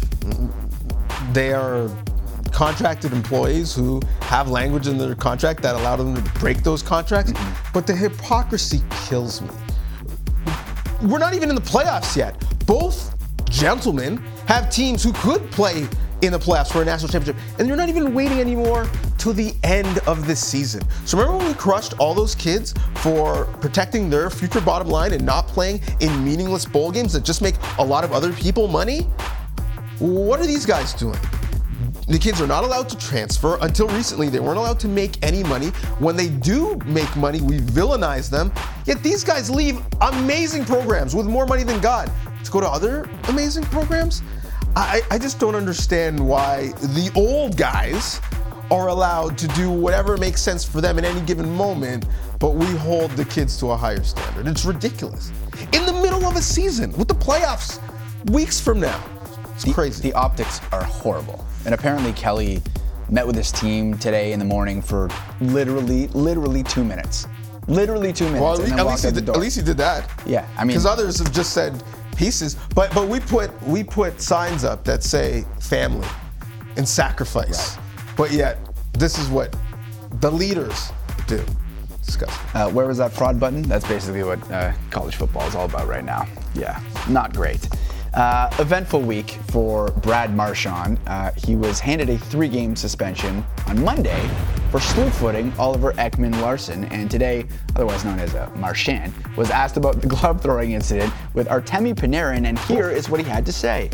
they are contracted employees who have language in their contract that allow them to break those contracts. But the hypocrisy kills me. We're not even in the playoffs yet. Both gentlemen have teams who could play in the playoffs for a national championship, and you're not even waiting anymore till the end of this season. So remember when we crushed all those kids for protecting their future bottom line and not playing in meaningless bowl games that just make a lot of other people money? What are these guys doing? The kids are not allowed to transfer. Until recently, they weren't allowed to make any money. When they do make money, we villainize them. Yet these guys leave amazing programs with more money than God to go to other amazing programs. I just don't understand why the old guys are allowed to do whatever makes sense for them in any given moment, but we hold the kids to a higher standard. It's ridiculous. In the middle of a season, with the playoffs weeks from now. It's crazy. The optics are horrible. And apparently Kelly met with his team today in the morning for literally 2 minutes. Literally 2 minutes. Well, and then at least he did that. Yeah, I mean, because others have just said pieces. But we put signs up that say family and sacrifice. Right. But yet, this is what the leaders do. Disgusting. Where was that fraud button? That's basically what college football is all about right now. Yeah, not great. Eventful week for Brad Marchand. He was handed a 3-game suspension on Monday for slew-footing Oliver Ekman-Larsson, and today, otherwise known as Marchand, was asked about the glove-throwing incident with Artemi Panarin, and here is what he had to say.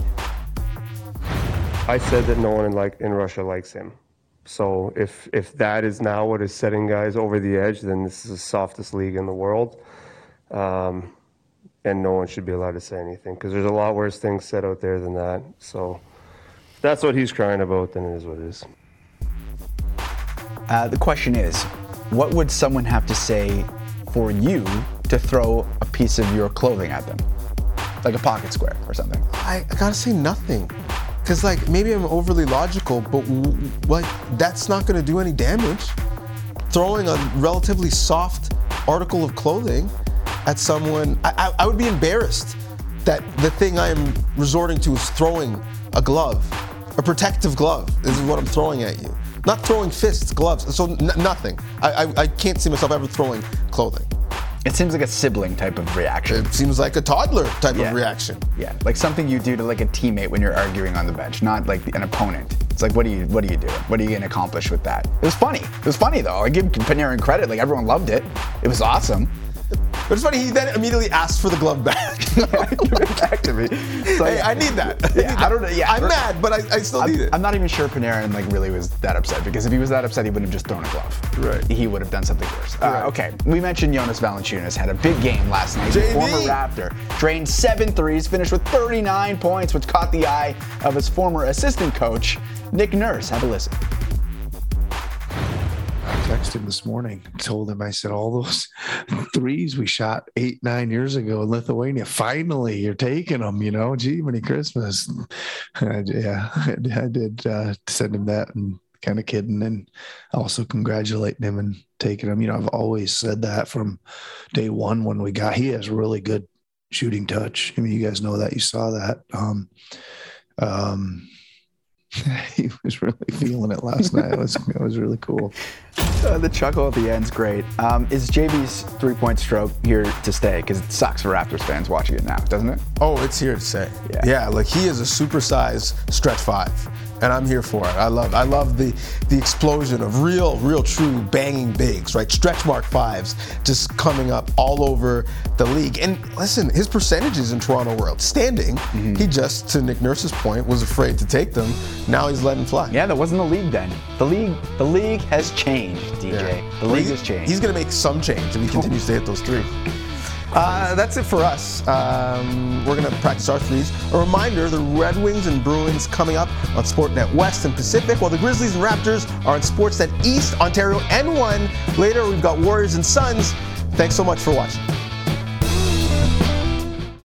I said that no one in Russia likes him. So if that is now what is setting guys over the edge, then this is the softest league in the world. And no one should be allowed to say anything because there's a lot worse things said out there than that. So if that's what he's crying about, then it is what it is. The question is, what would someone have to say for you to throw a piece of your clothing at them? Like a pocket square or something? I gotta say nothing. Because maybe I'm overly logical, but that's not gonna do any damage. Throwing a relatively soft article of clothing at someone, I would be embarrassed that the thing I am resorting to is throwing a glove, a protective glove. This is what I'm throwing at you. Not throwing fists, gloves, so nothing. I can't see myself ever throwing clothing. It seems like a sibling type of reaction. It seems like a toddler type of reaction. Yeah, like something you do to a teammate when you're arguing on the bench, not like an opponent. It's like, what are you doing? What are you going to accomplish with that? It was funny. It was funny though. I give Panarin credit. Everyone loved it. It was awesome. But it's funny, he then immediately asked for the glove back. Give it back to me. So, hey, I need that. I don't know. Yeah, I'm mad, but I still need it. I'm not even sure Panarin really was that upset, because if he was that upset, he wouldn't have just thrown a glove. Right. He would have done something worse. Okay, we mentioned Jonas Valanciunas had a big game last night. The former Raptor drained 7 threes, finished with 39 points, which caught the eye of his former assistant coach, Nick Nurse. Have a listen. Okay. texted him this morning, told him, I said, all those threes we shot 8-9 years ago in Lithuania, finally you're taking them, you know, gee, many Christmas. I did send him that and kind of kidding and also congratulating him and taking him. You know, I've always said that from day one when he has really good shooting touch. I mean, you guys know that, you saw that. He was really feeling it last night. It was really cool. The chuckle at the end's great. Is JB's three-point stroke here to stay? Because it sucks for Raptors fans watching it now, doesn't it? Oh, it's here to stay. Yeah, like he is a supersized stretch five, and I'm here for it. I love the explosion of real true banging bigs, right? Stretch mark fives just coming up all over the league. And listen, his percentages in Toronto were outstanding. He just, to Nick Nurse's point, was afraid to take them. Now he's letting fly. Yeah, that wasn't the league then. The league has changed, DJ. Yeah. The league has changed. He's going to make some change if he continues to hit those threes. That's it for us. We're going to practice our threes. A reminder, the Red Wings and Bruins coming up on Sportsnet West and Pacific, while the Grizzlies and Raptors are on Sportsnet East, Ontario, and 1. Later, we've got Warriors and Suns. Thanks so much for watching.